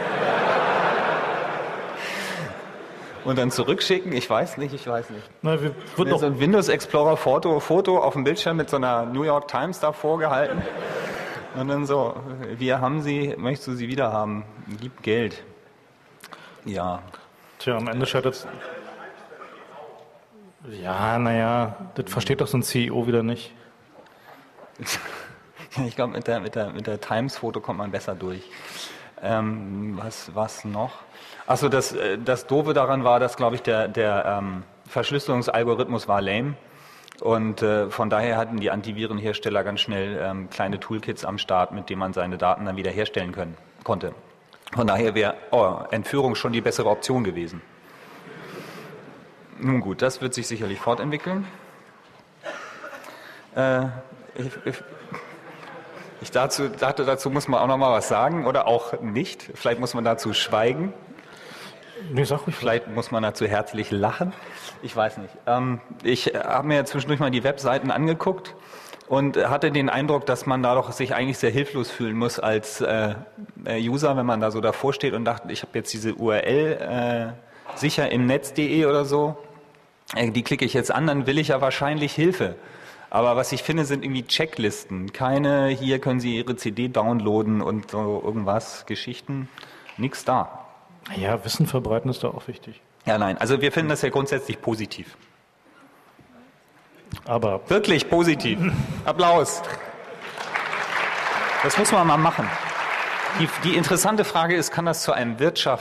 Und dann zurückschicken? Ich weiß nicht. Na, wird noch so ein Windows Explorer Foto auf dem Bildschirm mit so einer New York Times da vorgehalten. Und dann so, wir haben sie, möchtest du sie wieder haben? Gib Geld. Ja. Tja, am Ende scheitert es. Ja, naja, das versteht doch so ein CEO wieder nicht. Ich glaube, mit der Times-Foto kommt man besser durch. Was noch? Achso, das Doofe daran war, dass, glaube ich, der Verschlüsselungsalgorithmus war lame. Und von daher hatten die Antivirenhersteller ganz schnell kleine Toolkits am Start, mit denen man seine Daten dann wieder herstellen konnte. Von daher wäre Entführung schon die bessere Option gewesen. Nun gut, das wird sich sicherlich fortentwickeln. Ich dachte, dazu muss man auch noch mal was sagen oder auch nicht. Vielleicht muss man dazu schweigen. Nee, sag ruhig. Vielleicht muss man dazu herzlich lachen. Ich weiß nicht. Ich habe mir zwischendurch mal die Webseiten angeguckt und hatte den Eindruck, dass man da doch sich eigentlich sehr hilflos fühlen muss als User, wenn man da so davor steht und dachte, ich habe jetzt diese URL sicher im Netz.de oder so. Die klicke ich jetzt an, dann will ich ja wahrscheinlich Hilfe. Aber was ich finde, sind irgendwie Checklisten. Keine, hier können Sie Ihre CD downloaden und so irgendwas, Geschichten. Nix da. Ja, Wissen verbreiten ist da auch wichtig. Ja, nein, also wir finden das ja grundsätzlich positiv. Aber wirklich positiv. Applaus. Das muss man mal machen. Die interessante Frage ist, kann das zu einem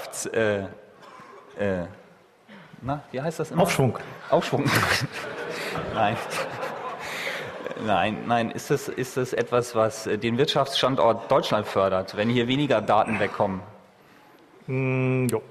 wie heißt das immer? Aufschwung. Aufschwung. Nein. Nein, ist das etwas, was den Wirtschaftsstandort Deutschland fördert, wenn hier weniger Daten wegkommen? Jo.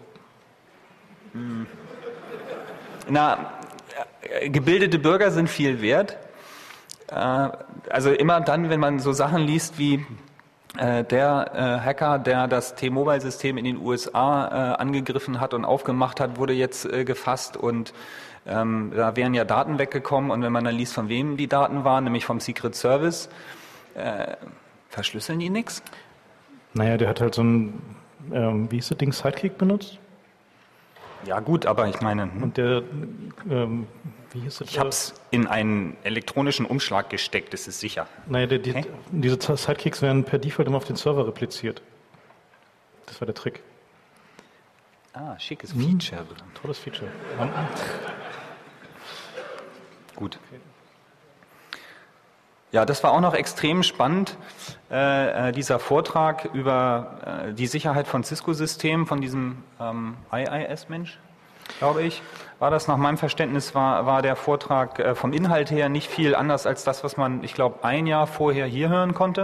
Na, gebildete Bürger sind viel wert. Also immer dann, wenn man so Sachen liest wie der Hacker, der das T-Mobile-System in den USA angegriffen hat und aufgemacht hat, wurde jetzt gefasst und da wären ja Daten weggekommen und wenn man dann liest, von wem die Daten waren, nämlich vom Secret Service, verschlüsseln die nichts? Naja, der hat halt so ein, wie hieß das Ding, Sidekick benutzt? Ja gut, aber ich meine... Und der, wie hieß das? Ich habe es in einen elektronischen Umschlag gesteckt, das ist sicher. Naja, diese Sidekicks werden per Default immer auf den Server repliziert. Das war der Trick. Ah, schickes Feature. Tolles Feature. Gut. Ja, das war auch noch extrem spannend, dieser Vortrag über die Sicherheit von Cisco-Systemen, von diesem IIS-Mensch, glaube ich. War das nach meinem Verständnis, war der Vortrag vom Inhalt her nicht viel anders als das, was man, ich glaube, ein Jahr vorher hier hören konnte.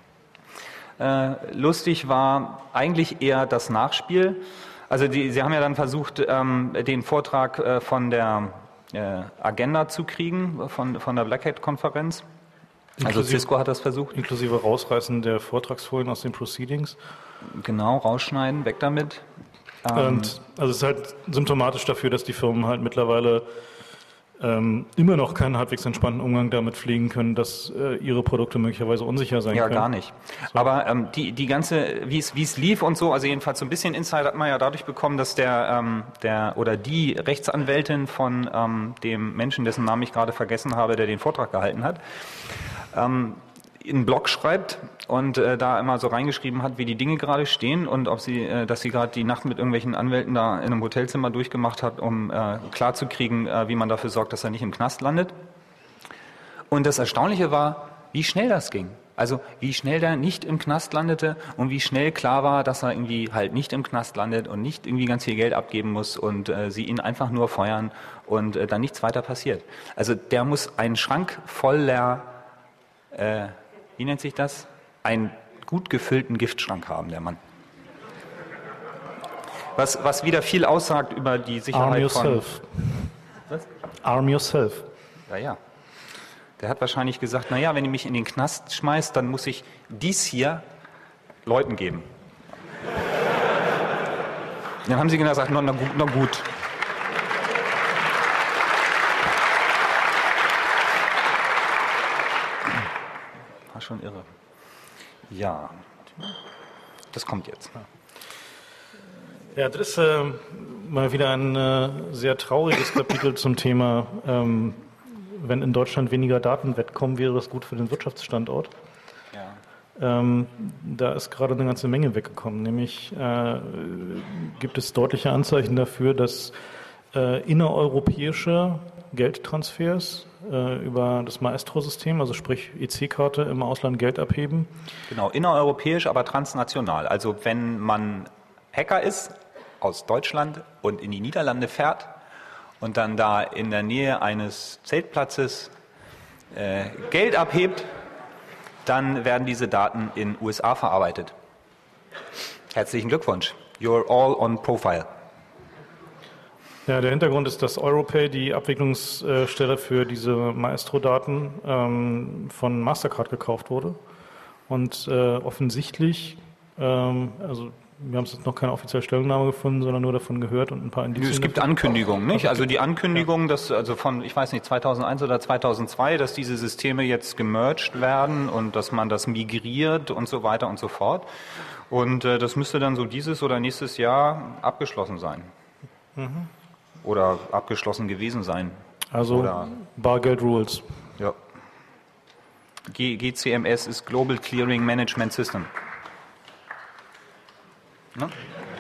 Lustig war eigentlich eher das Nachspiel. Also Sie haben ja dann versucht, den Vortrag von der Agenda zu kriegen, von der Black Hat-Konferenz. Also Cisco hat das versucht. Inklusive Rausreißen der Vortragsfolien aus den Proceedings. Genau, rausschneiden, weg damit. Und also es ist halt symptomatisch dafür, dass die Firmen halt mittlerweile immer noch keinen halbwegs entspannten Umgang damit pflegen können, dass ihre Produkte möglicherweise unsicher sein können. Ja, gar nicht. So. Aber die ganze, wie es lief und so, also jedenfalls so ein bisschen Insight hat man ja dadurch bekommen, dass der oder die Rechtsanwältin von dem Menschen, dessen Namen ich gerade vergessen habe, der den Vortrag gehalten hat, einen Blog schreibt und da immer so reingeschrieben hat, wie die Dinge gerade stehen und dass sie gerade die Nacht mit irgendwelchen Anwälten da in einem Hotelzimmer durchgemacht hat, um klarzukriegen, wie man dafür sorgt, dass er nicht im Knast landet. Und das Erstaunliche war, wie schnell das ging. Also wie schnell der nicht im Knast landete und wie schnell klar war, dass er irgendwie halt nicht im Knast landet und nicht irgendwie ganz viel Geld abgeben muss und sie ihn einfach nur feuern und dann nichts weiter passiert. Also der muss einen Schrank voller wie nennt sich das? Einen gut gefüllten Giftschrank haben, der Mann. Was wieder viel aussagt über die Sicherheit Arm yourself. Was? Arm yourself. Ja. Der hat wahrscheinlich gesagt, naja, wenn ihr mich in den Knast schmeißt, dann muss ich dies hier Leuten geben. Dann haben sie gesagt, na gut. Schon irre. Ja, das kommt jetzt. Ja, das ist mal wieder ein sehr trauriges Kapitel zum Thema, wenn in Deutschland weniger Daten wegkommen, wäre das gut für den Wirtschaftsstandort. Ja. Da ist gerade eine ganze Menge weggekommen. Nämlich gibt es deutliche Anzeichen dafür, dass innereuropäische Geldtransfers über das Maestro-System, also sprich EC-Karte im Ausland Geld abheben. Genau, innereuropäisch, aber transnational. Also wenn man Hacker ist aus Deutschland und in die Niederlande fährt und dann da in der Nähe eines Zeltplatzes Geld abhebt, dann werden diese Daten in USA verarbeitet. Herzlichen Glückwunsch. You're all on profile. Ja, der Hintergrund ist, dass Europay, die Abwicklungsstelle für diese Maestro-Daten, von Mastercard gekauft wurde. Und offensichtlich, also wir haben jetzt noch keine offizielle Stellungnahme gefunden, sondern nur davon gehört und ein paar Indizien. Es gibt Ankündigungen, nicht? Also die Ankündigung, dass also von, ich weiß nicht, 2001 oder 2002, dass diese Systeme jetzt gemerged werden und dass man das migriert und so weiter und so fort. Und das müsste dann so dieses oder nächstes Jahr abgeschlossen sein. Oder abgeschlossen gewesen sein. Also oder, Bargeld Rules. Ja. GCMS ist Global Clearing Management System. Ne?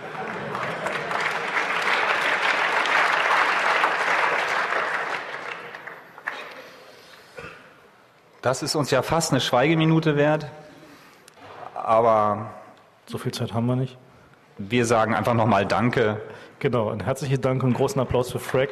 Das ist uns ja fast eine Schweigeminute wert, aber so viel Zeit haben wir nicht. Wir sagen einfach nochmal Danke. Genau, ein herzlicher Dank und einen großen Applaus für Frank.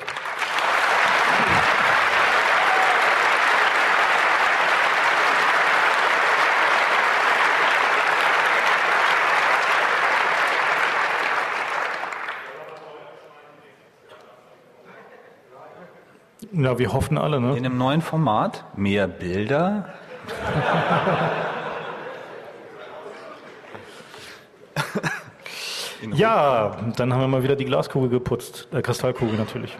Ja, wir hoffen alle, ne? In einem neuen Format, mehr Bilder. Ja, dann haben wir mal wieder die Glaskugel geputzt, Kristallkugel natürlich.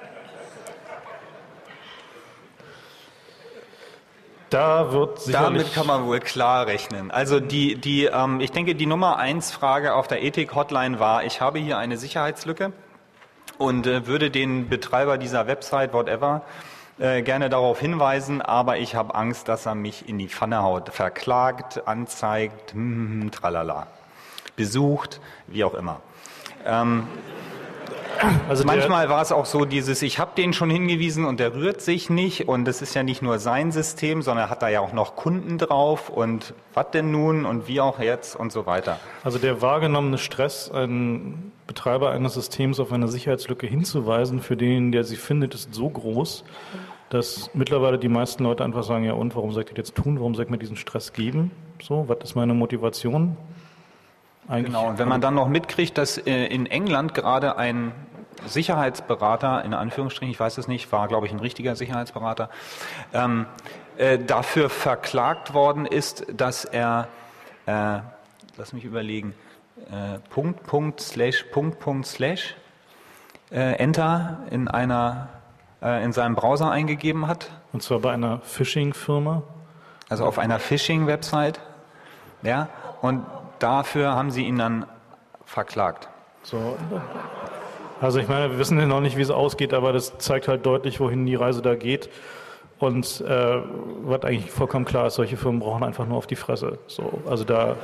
Da wird sicherlich... Damit kann man wohl klar rechnen. Also ich denke, die Nummer 1 Frage auf der Ethik-Hotline war, ich habe hier eine Sicherheitslücke und würde den Betreiber dieser Website, whatever, gerne darauf hinweisen, aber ich habe Angst, dass er mich in die Pfanne haut, verklagt, anzeigt, tralala, besucht, wie auch immer. Also manchmal war es auch so ich habe den schon hingewiesen und der rührt sich nicht und das ist ja nicht nur sein System, sondern hat da ja auch noch Kunden drauf und was denn nun und wie auch jetzt und so weiter. Also der wahrgenommene Stress, einen Betreiber eines Systems auf eine Sicherheitslücke hinzuweisen, für den, der sie findet, ist so groß, dass mittlerweile die meisten Leute einfach sagen, ja und, warum soll ich das jetzt tun, warum soll ich mir diesen Stress geben? So, was ist meine Motivation? Eigentlich genau, und wenn man dann noch mitkriegt, dass in England gerade ein Sicherheitsberater, in Anführungsstrichen, ich weiß es nicht, war glaube ich ein richtiger Sicherheitsberater, dafür verklagt worden ist, dass er, lass mich überlegen, Enter in seinem Browser eingegeben hat. Und zwar bei einer Phishing-Firma? Also auf einer Phishing-Website, ja, und dafür haben sie ihn dann verklagt. So. Also ich meine, wir wissen ja noch nicht, wie es ausgeht, aber das zeigt halt deutlich, wohin die Reise da geht. Und was eigentlich vollkommen klar ist, solche Firmen brauchen einfach nur auf die Fresse. So, also da...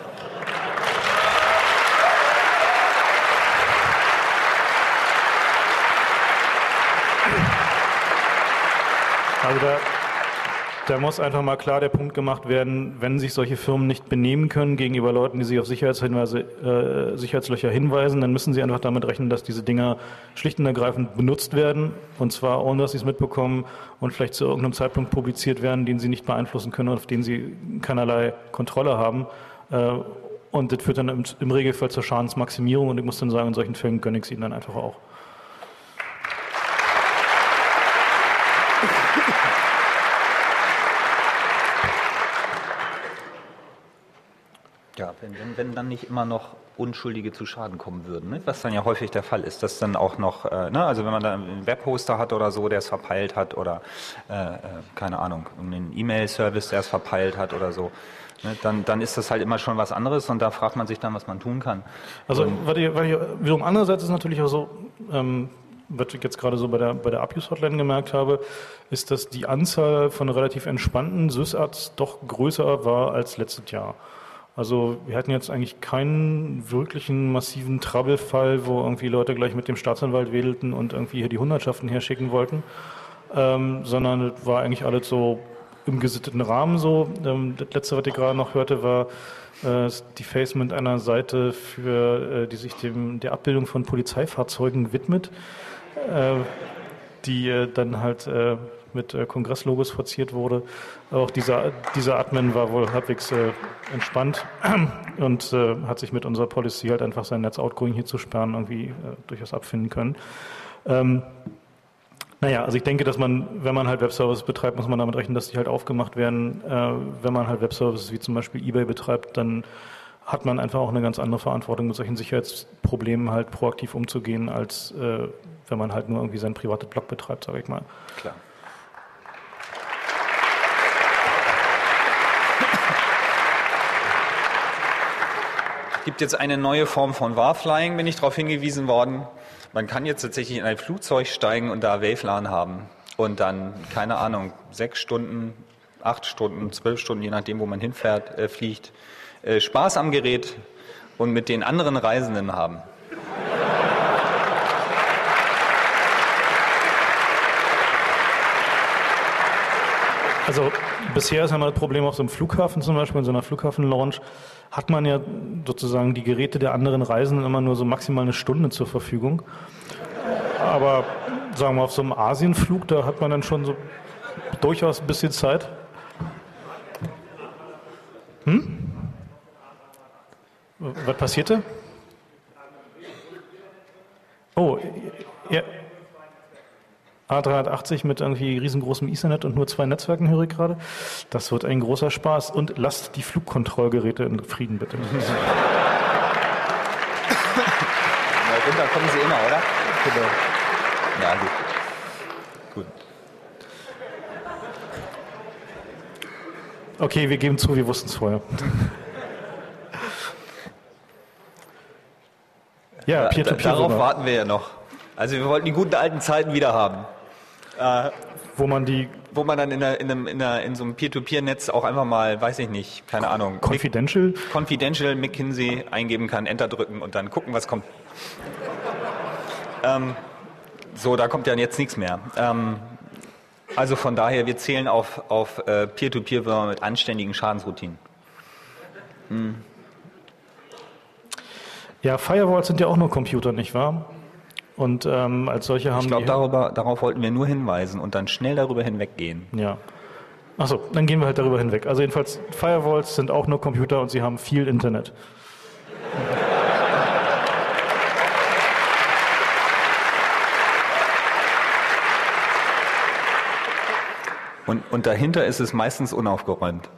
Also da muss einfach mal klar der Punkt gemacht werden, wenn sich solche Firmen nicht benehmen können gegenüber Leuten, die sich auf Sicherheitslöcher hinweisen, dann müssen sie einfach damit rechnen, dass diese Dinger schlicht und ergreifend benutzt werden, und zwar ohne, dass sie es mitbekommen und vielleicht zu irgendeinem Zeitpunkt publiziert werden, den sie nicht beeinflussen können und auf den sie keinerlei Kontrolle haben. Und das führt dann im Regelfall zur Schadensmaximierung, und ich muss dann sagen, in solchen Fällen gönne ich es ihnen dann einfach auch. Ja, wenn dann nicht immer noch Unschuldige zu Schaden kommen würden, ne? Was dann ja häufig der Fall ist, dass dann auch noch, also wenn man da einen Webhoster hat oder so, der es verpeilt hat, oder keine Ahnung, einen E-Mail-Service, der es verpeilt hat oder so, ne? Dann ist das halt immer schon was anderes, und da fragt man sich dann, was man tun kann. Also wiederum andererseits ist natürlich auch so, was ich jetzt gerade so bei der Abuse-Hotline gemerkt habe, ist, dass die Anzahl von relativ entspannten SysAds doch größer war als letztes Jahr. Also wir hatten jetzt eigentlich keinen wirklichen massiven Trouble-Fall, wo irgendwie Leute gleich mit dem Staatsanwalt wedelten und irgendwie hier die Hundertschaften herschicken wollten, sondern es war eigentlich alles so im gesitteten Rahmen so. Das letzte, was ich gerade noch hörte, war das Defacement einer Seite, die sich der Abbildung von Polizeifahrzeugen widmet. die dann halt mit Kongresslogos verziert wurde. Auch dieser Admin war wohl halbwegs entspannt und hat sich mit unserer Policy halt einfach sein Netz Outgoing hier zu sperren irgendwie durchaus abfinden können. Naja, also ich denke, dass wenn man halt Webservices betreibt, muss man damit rechnen, dass die halt aufgemacht werden. Wenn man halt Webservices wie zum Beispiel eBay betreibt, dann hat man einfach auch eine ganz andere Verantwortung, mit solchen Sicherheitsproblemen halt proaktiv umzugehen, als wenn man halt nur irgendwie sein privates Blog betreibt, sage ich mal. Klar. Es gibt jetzt eine neue Form von Warflying, bin ich darauf hingewiesen worden. Man kann jetzt tatsächlich in ein Flugzeug steigen und da Wavelan haben und dann, keine Ahnung, 6 Stunden, 8 Stunden, 12 Stunden, je nachdem, wo man hinfährt, fliegt, Spaß am Gerät und mit den anderen Reisenden haben. Also bisher ist ja mal das Problem auf so einem Flughafen zum Beispiel, in so einer Flughafen-Lounge, hat man ja sozusagen die Geräte der anderen Reisenden immer nur so maximal eine Stunde zur Verfügung. Aber sagen wir auf so einem Asienflug, da hat man dann schon so durchaus ein bisschen Zeit. Was passierte? Oh, ja. A380 mit irgendwie riesengroßem Ethernet und nur 2 Netzwerken höre ich gerade. Das wird ein großer Spaß. Und lasst die Flugkontrollgeräte in Frieden, bitte. Na, runter kommen Sie immer, oder? Genau. Ja, gut. Okay, wir geben zu, wir wussten es vorher. Ja, Peer-to-Peer. Darauf warten wir ja noch. Also wir wollten die guten alten Zeiten wieder haben. Wo man dann in so einem Peer-to-Peer-Netz auch einfach mal, weiß ich nicht, keine Ahnung. Confidential McKinsey eingeben kann, Enter drücken und dann gucken, was kommt. So, da kommt ja jetzt nichts mehr. Also von daher, wir zählen auf Peer-to-Peer-Firmen mit anständigen Schadensroutinen. Ja, Firewalls sind ja auch nur Computer, nicht wahr? Und als solche haben ich glaube, darauf wollten wir nur hinweisen und dann schnell darüber hinweggehen. Ja. Achso, dann gehen wir halt darüber hinweg. Also jedenfalls, Firewalls sind auch nur Computer und sie haben viel Internet. Und dahinter ist es meistens unaufgeräumt.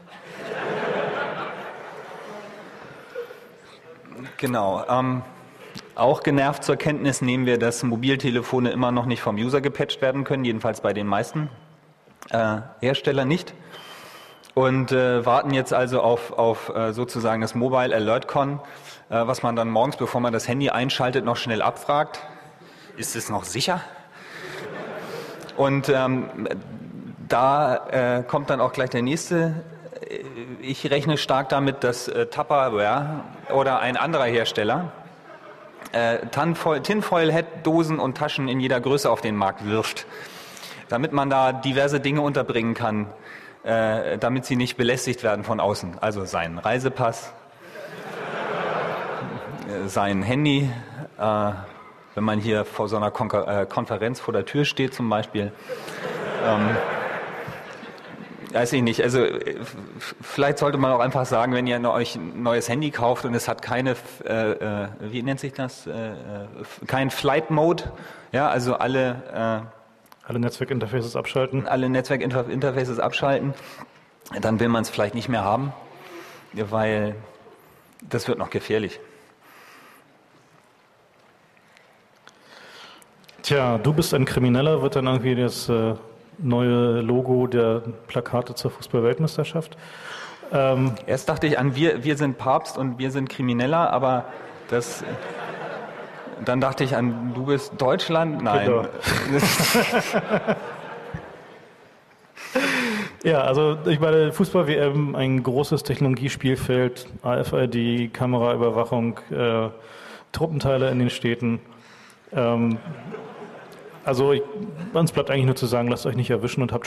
Genau. Auch genervt zur Kenntnis nehmen wir, dass Mobiltelefone immer noch nicht vom User gepatcht werden können, jedenfalls bei den meisten Hersteller nicht. Und warten jetzt also auf sozusagen das Mobile Alert Con, was man dann morgens, bevor man das Handy einschaltet, noch schnell abfragt. Ist es noch sicher? Und da kommt dann auch gleich der nächste. Ich rechne stark damit, dass Tupperware oder ein anderer Hersteller Tinfoil-Head-Dosen und Taschen in jeder Größe auf den Markt wirft, damit man da diverse Dinge unterbringen kann, damit sie nicht belästigt werden von außen. Also sein Reisepass, sein Handy, wenn man hier vor so einer Konferenz vor der Tür steht zum Beispiel. Weiß ich nicht, also vielleicht sollte man auch einfach sagen, wenn ihr euch ein neues Handy kauft und es hat keine, wie nennt sich das, kein Flight Mode, ja, also alle Netzwerkinterfaces abschalten. Alle Netzwerkinterfaces abschalten, dann will man es vielleicht nicht mehr haben, weil das wird noch gefährlich. Tja, du bist ein Krimineller, wird dann irgendwie das neue Logo der Plakate zur Fußball-Weltmeisterschaft. Erst dachte ich an, wir sind Papst und wir sind Krimineller, aber dann dachte ich an, du bist Deutschland? Nein. Genau. Ja, also ich meine, Fußball-WM, ein großes Technologiespielfeld, AFID, Kameraüberwachung, Truppenteile in den Städten. Also uns bleibt eigentlich nur zu sagen, lasst euch nicht erwischen und habt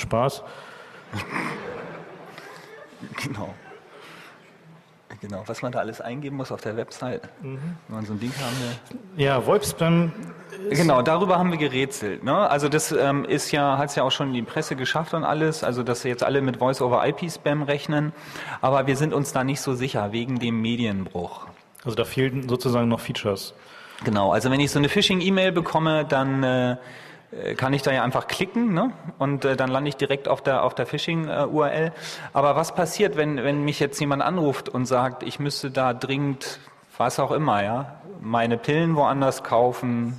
Genau, was man da alles eingeben muss auf der Website, wenn man so ein Ding haben will. Ja, VoIP-Spam. Genau, darüber haben wir gerätselt. Ne? Also das hat es ja auch schon in die Presse geschafft und alles, also dass jetzt alle mit Voice-over-IP-Spam rechnen, aber wir sind uns da nicht so sicher, wegen dem Medienbruch. Also da fehlen sozusagen noch Features. Genau, also wenn ich so eine Phishing-E-Mail bekomme, dann kann ich da ja einfach klicken, ne? Und dann lande ich direkt auf der Phishing-URL. Aber was passiert, wenn mich jetzt jemand anruft und sagt, ich müsste da dringend, was auch immer, ja, meine Pillen woanders kaufen?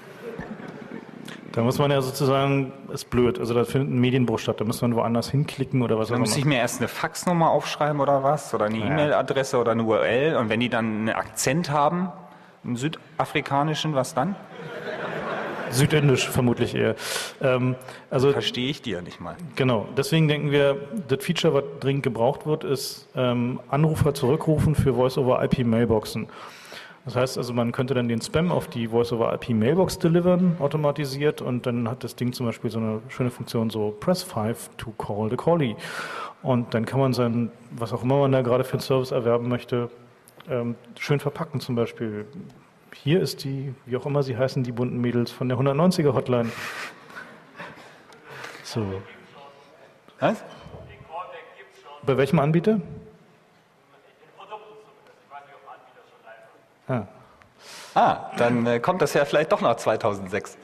Da muss man ja sozusagen, ist blöd, also da findet ein Medienbruch statt, da muss man woanders hinklicken oder was auch Dann immer. muss ich mir erst eine Faxnummer aufschreiben oder was? Oder eine E-Mail-Adresse oder eine URL? Und wenn die dann einen Akzent haben, einen südafrikanischen, was dann? Südindisch vermutlich eher. Also Verstehe ich die ja nicht mal. genau, deswegen denken wir, das Feature, was dringend gebraucht wird, ist Anrufer zurückrufen für Voice-over-IP-Mailboxen. Das heißt also, man könnte dann den Spam auf die Voice-over-IP-Mailbox delivern, automatisiert, und dann hat das Ding zum Beispiel so eine schöne Funktion, so Press 5 to call the callee. Und dann kann man sein, was auch immer man da gerade für einen Service erwerben möchte, schön verpacken, zum Beispiel. Hier ist die, wie auch immer sie heißen, die bunten Mädels von der 190er Hotline. So. Was? Bei welchem Anbieter? Dann kommt das ja vielleicht doch noch 2006.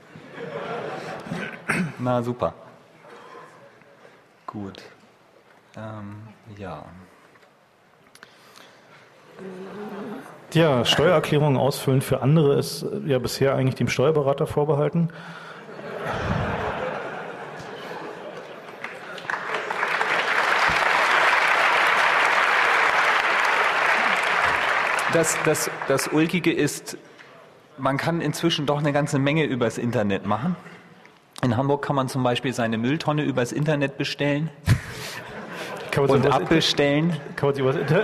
Na super. Gut. Ja. Ja, Steuererklärungen ausfüllen für andere ist ja bisher eigentlich dem Steuerberater vorbehalten. Das Ulkige ist, man kann inzwischen doch eine ganze Menge übers Internet machen. In Hamburg kann man zum Beispiel seine Mülltonne übers Internet bestellen und abbestellen. Kann man sie übers Internet?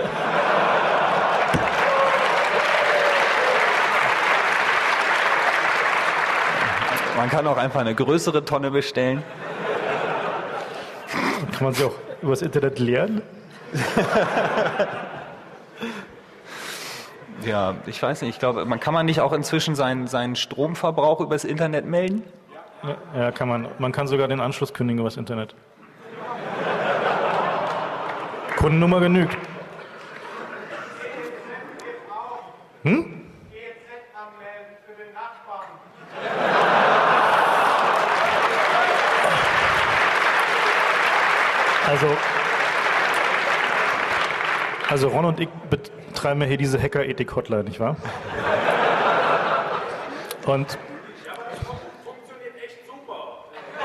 Man kann auch einfach eine größere Tonne bestellen. Kann man sie auch übers Internet leeren? Ja, ich weiß nicht. Ich glaube, kann man nicht auch inzwischen seinen Stromverbrauch übers Internet melden? Ja, kann man. Man kann sogar den Anschluss kündigen übers Internet. Kundennummer genügt. Also Ron und ich betreiben ja hier diese Hacker-Ethik-Hotline, nicht wahr? Und Funktioniert echt super.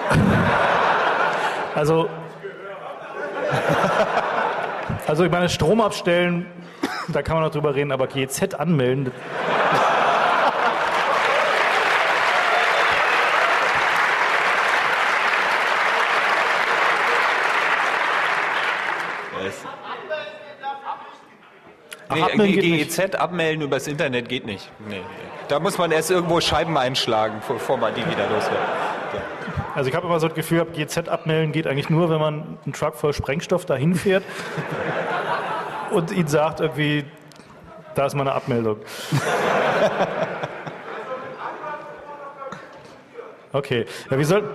Also ich meine, Strom abstellen, da kann man noch drüber reden, aber GEZ anmelden. GEZ abmelden übers Internet geht nicht. Nee. Da muss man erst irgendwo Scheiben einschlagen, bevor man die wieder los wird. Ja. Also ich habe immer so das Gefühl, GEZ abmelden geht eigentlich nur, wenn man einen Truck voll Sprengstoff dahin fährt und ihn sagt irgendwie, da ist meine Abmeldung. Okay. Ja, wie soll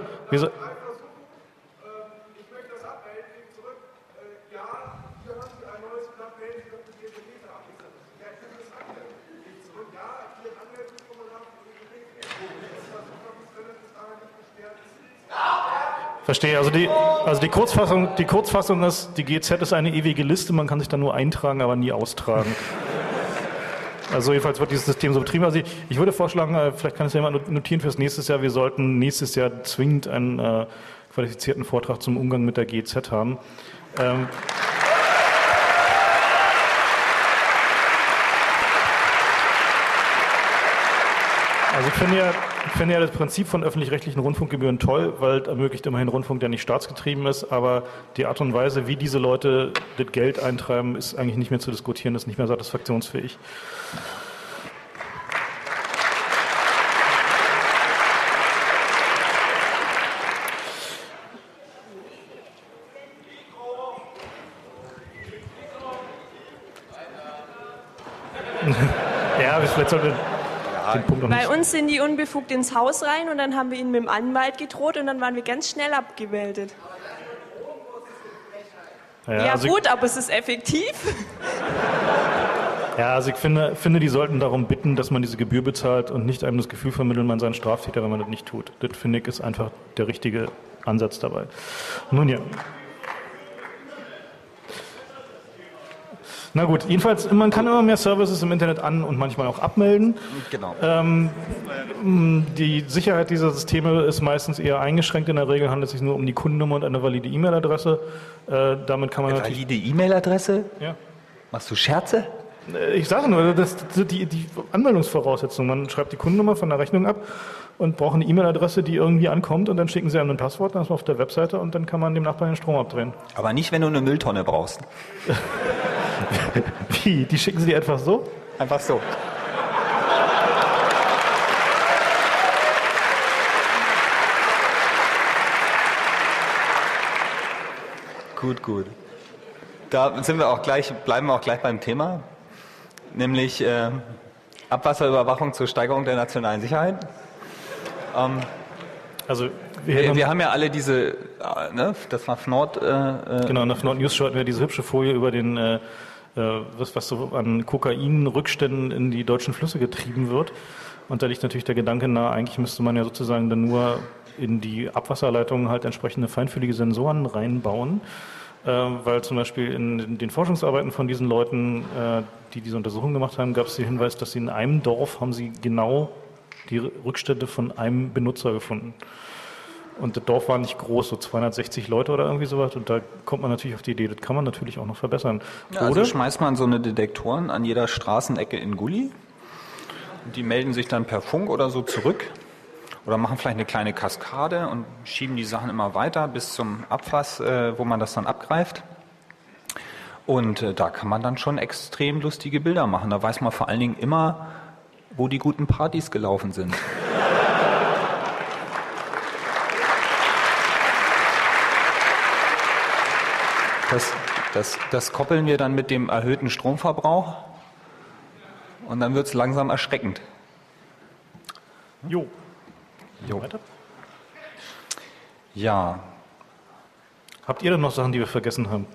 Verstehe. Also die Kurzfassung ist, die GEZ ist eine ewige Liste, man kann sich da nur eintragen, aber nie austragen. Also jedenfalls wird dieses System so betrieben. Also ich würde vorschlagen, vielleicht kann ich es ja mal notieren fürs nächste Jahr, wir sollten nächstes Jahr zwingend einen qualifizierten Vortrag zum Umgang mit der GEZ haben. Also ich finde ja das Prinzip von öffentlich-rechtlichen Rundfunkgebühren toll, weil es ermöglicht immerhin Rundfunk, der nicht staatsgetrieben ist, aber die Art und Weise, wie diese Leute das Geld eintreiben, ist eigentlich nicht mehr zu diskutieren, ist nicht mehr satisfaktionsfähig. Ja, vielleicht sollte den Punkt noch nicht. Bei uns sind die unbefugt ins Haus rein und dann haben wir ihnen mit dem Anwalt gedroht und dann waren wir ganz schnell abgemeldet. Ja, also gut, aber es ist effektiv. Ja, also ich finde, die sollten darum bitten, dass man diese Gebühr bezahlt und nicht einem das Gefühl vermitteln, man sei ein Straftäter, wenn man das nicht tut. Das, finde ich, ist einfach der richtige Ansatz dabei. Nun ja. Na gut, jedenfalls, man kann immer mehr Services im Internet an- und manchmal auch abmelden. Genau. Die Sicherheit dieser Systeme ist meistens eher eingeschränkt. In der Regel handelt es sich nur um die Kundennummer und eine valide E-Mail-Adresse. Damit kann man natürlich... Valide E-Mail-Adresse? Ja. Machst du Scherze? Ich sage nur, das sind die Anmeldungsvoraussetzungen. Man schreibt die Kundennummer von der Rechnung ab und braucht eine E-Mail-Adresse, die irgendwie ankommt und dann schicken sie einem ein Passwort, dann ist man auf der Webseite und dann kann man dem Nachbarn den Strom abdrehen. Aber nicht, wenn du eine Mülltonne brauchst. Wie? Die schicken sie dir einfach so? Einfach so. Gut. Da sind wir auch gleich, bleiben wir auch gleich beim Thema, nämlich Abwasserüberwachung zur Steigerung der nationalen Sicherheit. Also wir haben ja alle diese, das war Nord. Genau, nach Nord News Show hatten wir diese hübsche Folie über den, was so an Kokainrückständen in die deutschen Flüsse getrieben wird. Und da liegt natürlich der Gedanke nahe, eigentlich müsste man ja sozusagen dann nur in die Abwasserleitungen halt entsprechende feinfühlige Sensoren reinbauen. Weil zum Beispiel in den Forschungsarbeiten von diesen Leuten, die diese Untersuchung gemacht haben, gab es den Hinweis, dass sie in einem Dorf haben sie genau die Rückstände von einem Benutzer gefunden. Und das Dorf war nicht groß, so 260 Leute oder irgendwie sowas. Und da kommt man natürlich auf die Idee, das kann man natürlich auch noch verbessern. Ja, also schmeißt man so eine Detektoren an jeder Straßenecke in Gully. Und die melden sich dann per Funk oder so zurück. Oder machen vielleicht eine kleine Kaskade und schieben die Sachen immer weiter bis zum Abfass, wo man das dann abgreift. Und da kann man dann schon extrem lustige Bilder machen. Da weiß man vor allen Dingen immer, wo die guten Partys gelaufen sind. Das koppeln wir dann mit dem erhöhten Stromverbrauch und dann wird es langsam erschreckend. Jo. Weiter? Ja. Habt ihr denn noch Sachen, die wir vergessen haben?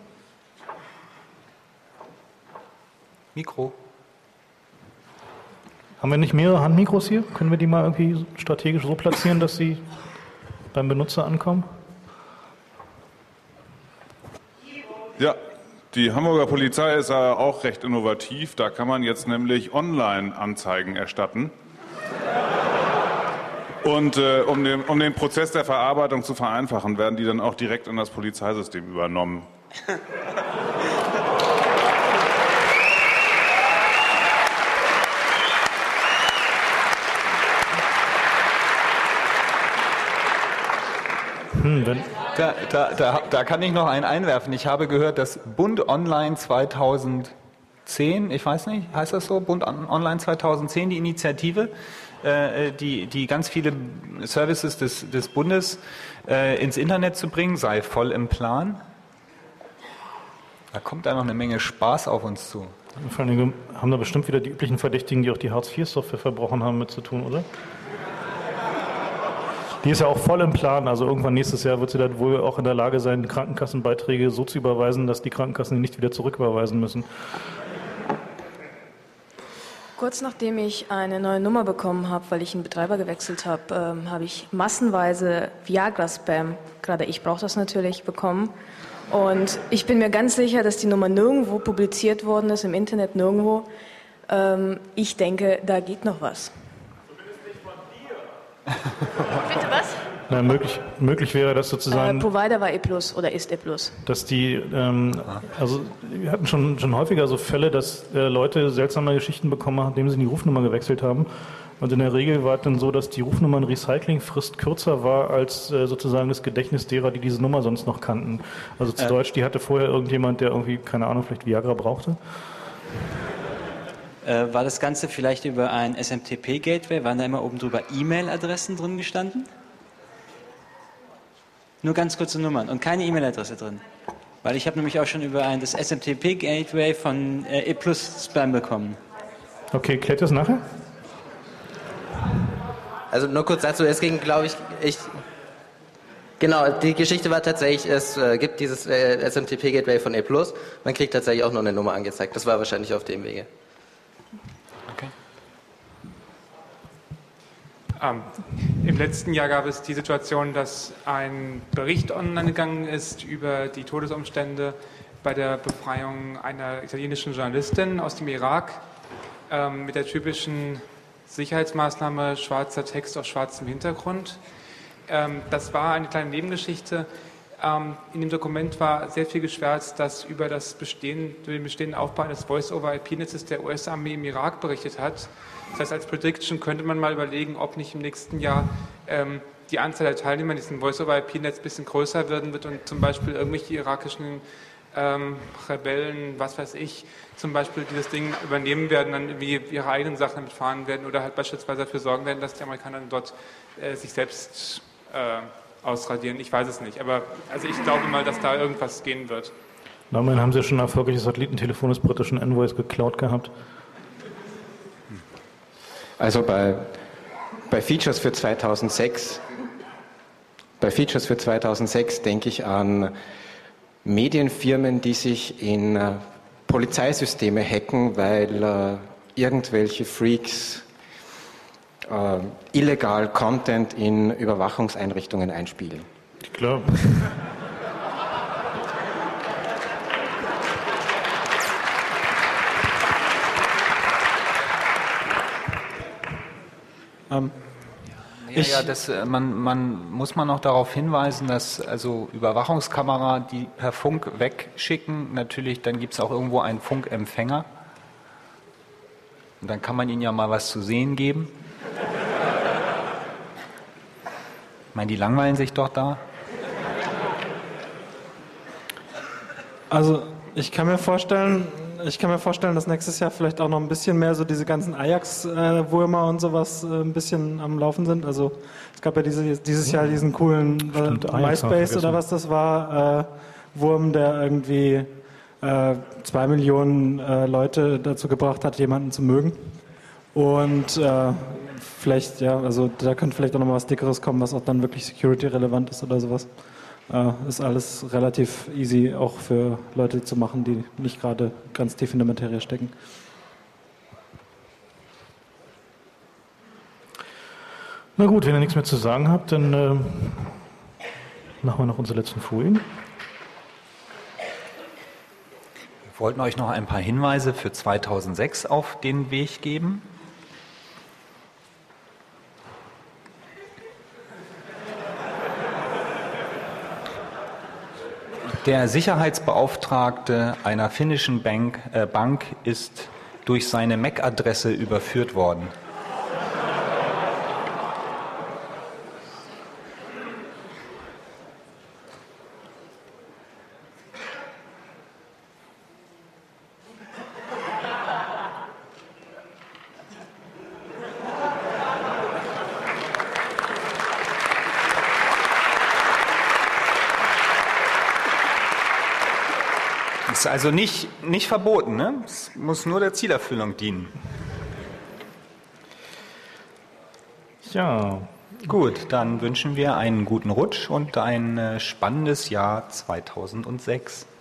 Mikro. Haben wir nicht mehrere Handmikros hier? Können wir die mal irgendwie strategisch so platzieren, dass sie beim Benutzer ankommen? Ja, die Hamburger Polizei ist auch recht innovativ. Da kann man jetzt nämlich Online-Anzeigen erstatten. Und um den Prozess der Verarbeitung zu vereinfachen, werden die dann auch direkt in das Polizeisystem übernommen. Da kann ich noch einen einwerfen. Ich habe gehört, dass Bund Online 2010, ich weiß nicht, heißt das so? Bund Online 2010, die Initiative, die ganz viele Services des Bundes ins Internet zu bringen, sei voll im Plan. Da kommt da noch eine Menge Spaß auf uns zu. Vor allem haben da bestimmt wieder die üblichen Verdächtigen, die auch die Hartz-IV-Software verbrochen haben, mit zu tun, oder? Die ist ja auch voll im Plan. Also irgendwann nächstes Jahr wird sie dann wohl auch in der Lage sein, Krankenkassenbeiträge so zu überweisen, dass die Krankenkassen die nicht wieder zurücküberweisen müssen. Kurz nachdem ich eine neue Nummer bekommen habe, weil ich einen Betreiber gewechselt habe, habe ich massenweise Viagra-Spam, gerade ich brauche das natürlich, bekommen. Und ich bin mir ganz sicher, dass die Nummer nirgendwo publiziert worden ist, im Internet nirgendwo. Ich denke, da geht noch was. Bitte was? Na, möglich wäre das sozusagen... Provider war E+, oder ist E+. Dass die, also wir hatten schon häufiger so Fälle, dass Leute seltsame Geschichten bekommen haben, nachdem sie die Rufnummer gewechselt haben. Und in der Regel war es dann so, dass die Rufnummern-Recycling-Frist kürzer war als sozusagen das Gedächtnis derer, die diese Nummer sonst noch kannten. Also zu Deutsch, die hatte vorher irgendjemand, der irgendwie, keine Ahnung, vielleicht Viagra brauchte. War das Ganze vielleicht über ein SMTP-Gateway? Waren da immer oben drüber E-Mail-Adressen drin gestanden? Nur ganz kurze Nummern und keine E-Mail-Adresse drin. Weil ich habe nämlich auch schon über das SMTP-Gateway von E+ Spam bekommen. Okay, klärt das nachher? Also nur kurz dazu, es ging, glaube ich, genau, die Geschichte war tatsächlich, es gibt dieses SMTP-Gateway von E+, man kriegt tatsächlich auch noch eine Nummer angezeigt. Das war wahrscheinlich auf dem Wege. Okay. Im letzten Jahr gab es die Situation, dass ein Bericht online gegangen ist über die Todesumstände bei der Befreiung einer italienischen Journalistin aus dem Irak mit der typischen Sicherheitsmaßnahme schwarzer Text auf schwarzem Hintergrund. Das war eine kleine Nebengeschichte. In dem Dokument war sehr viel geschwärzt, dass über den bestehenden Aufbau eines Voice-over-IP-Netzes der US-Armee im Irak berichtet hat. Das heißt, als Prediction könnte man mal überlegen, ob nicht im nächsten Jahr die Anzahl der Teilnehmer in diesem Voice-over-IP-Netz ein bisschen größer werden wird und zum Beispiel irgendwelche irakischen Rebellen, was weiß ich, zum Beispiel dieses Ding übernehmen werden, dann irgendwie ihre eigenen Sachen damit fahren werden oder halt beispielsweise dafür sorgen werden, dass die Amerikaner dort sich selbst ausradieren. Ich weiß es nicht, aber also ich glaube mal, dass da irgendwas gehen wird. Immerhin haben Sie ja schon ein erfolgreiches Satellitentelefon des britischen Envoys geklaut gehabt. Also bei Features für 2006 denke ich an Medienfirmen, die sich in Polizeisysteme hacken, weil irgendwelche Freaks illegal Content in Überwachungseinrichtungen einspielen. Klar. Man muss noch darauf hinweisen, dass also Überwachungskamera, die per Funk wegschicken, natürlich, dann gibt es auch irgendwo einen Funkempfänger. Und dann kann man ihnen ja mal was zu sehen geben. Ich meine, die langweilen sich doch da. Also ich kann mir vorstellen, dass nächstes Jahr vielleicht auch noch ein bisschen mehr so diese ganzen Ajax-Würmer und sowas ein bisschen am Laufen sind. Also es gab ja dieses Jahr diesen coolen MySpace oder was das war, Wurm, der irgendwie 2 Millionen Leute dazu gebracht hat, jemanden zu mögen. Und vielleicht, ja, also da könnte vielleicht auch noch mal was Dickeres kommen, was auch dann wirklich security-relevant ist oder sowas. Ist alles relativ easy, auch für Leute zu machen, die nicht gerade ganz tief in der Materie stecken. Na gut, wenn ihr nichts mehr zu sagen habt, dann machen wir noch unsere letzten Folien. Wir wollten euch noch ein paar Hinweise für 2006 auf den Weg geben. Der Sicherheitsbeauftragte einer finnischen Bank ist durch seine MAC-Adresse überführt worden. Ist also nicht verboten, ne? Es muss nur der Zielerfüllung dienen. Ja. Gut, dann wünschen wir einen guten Rutsch und ein spannendes Jahr 2006.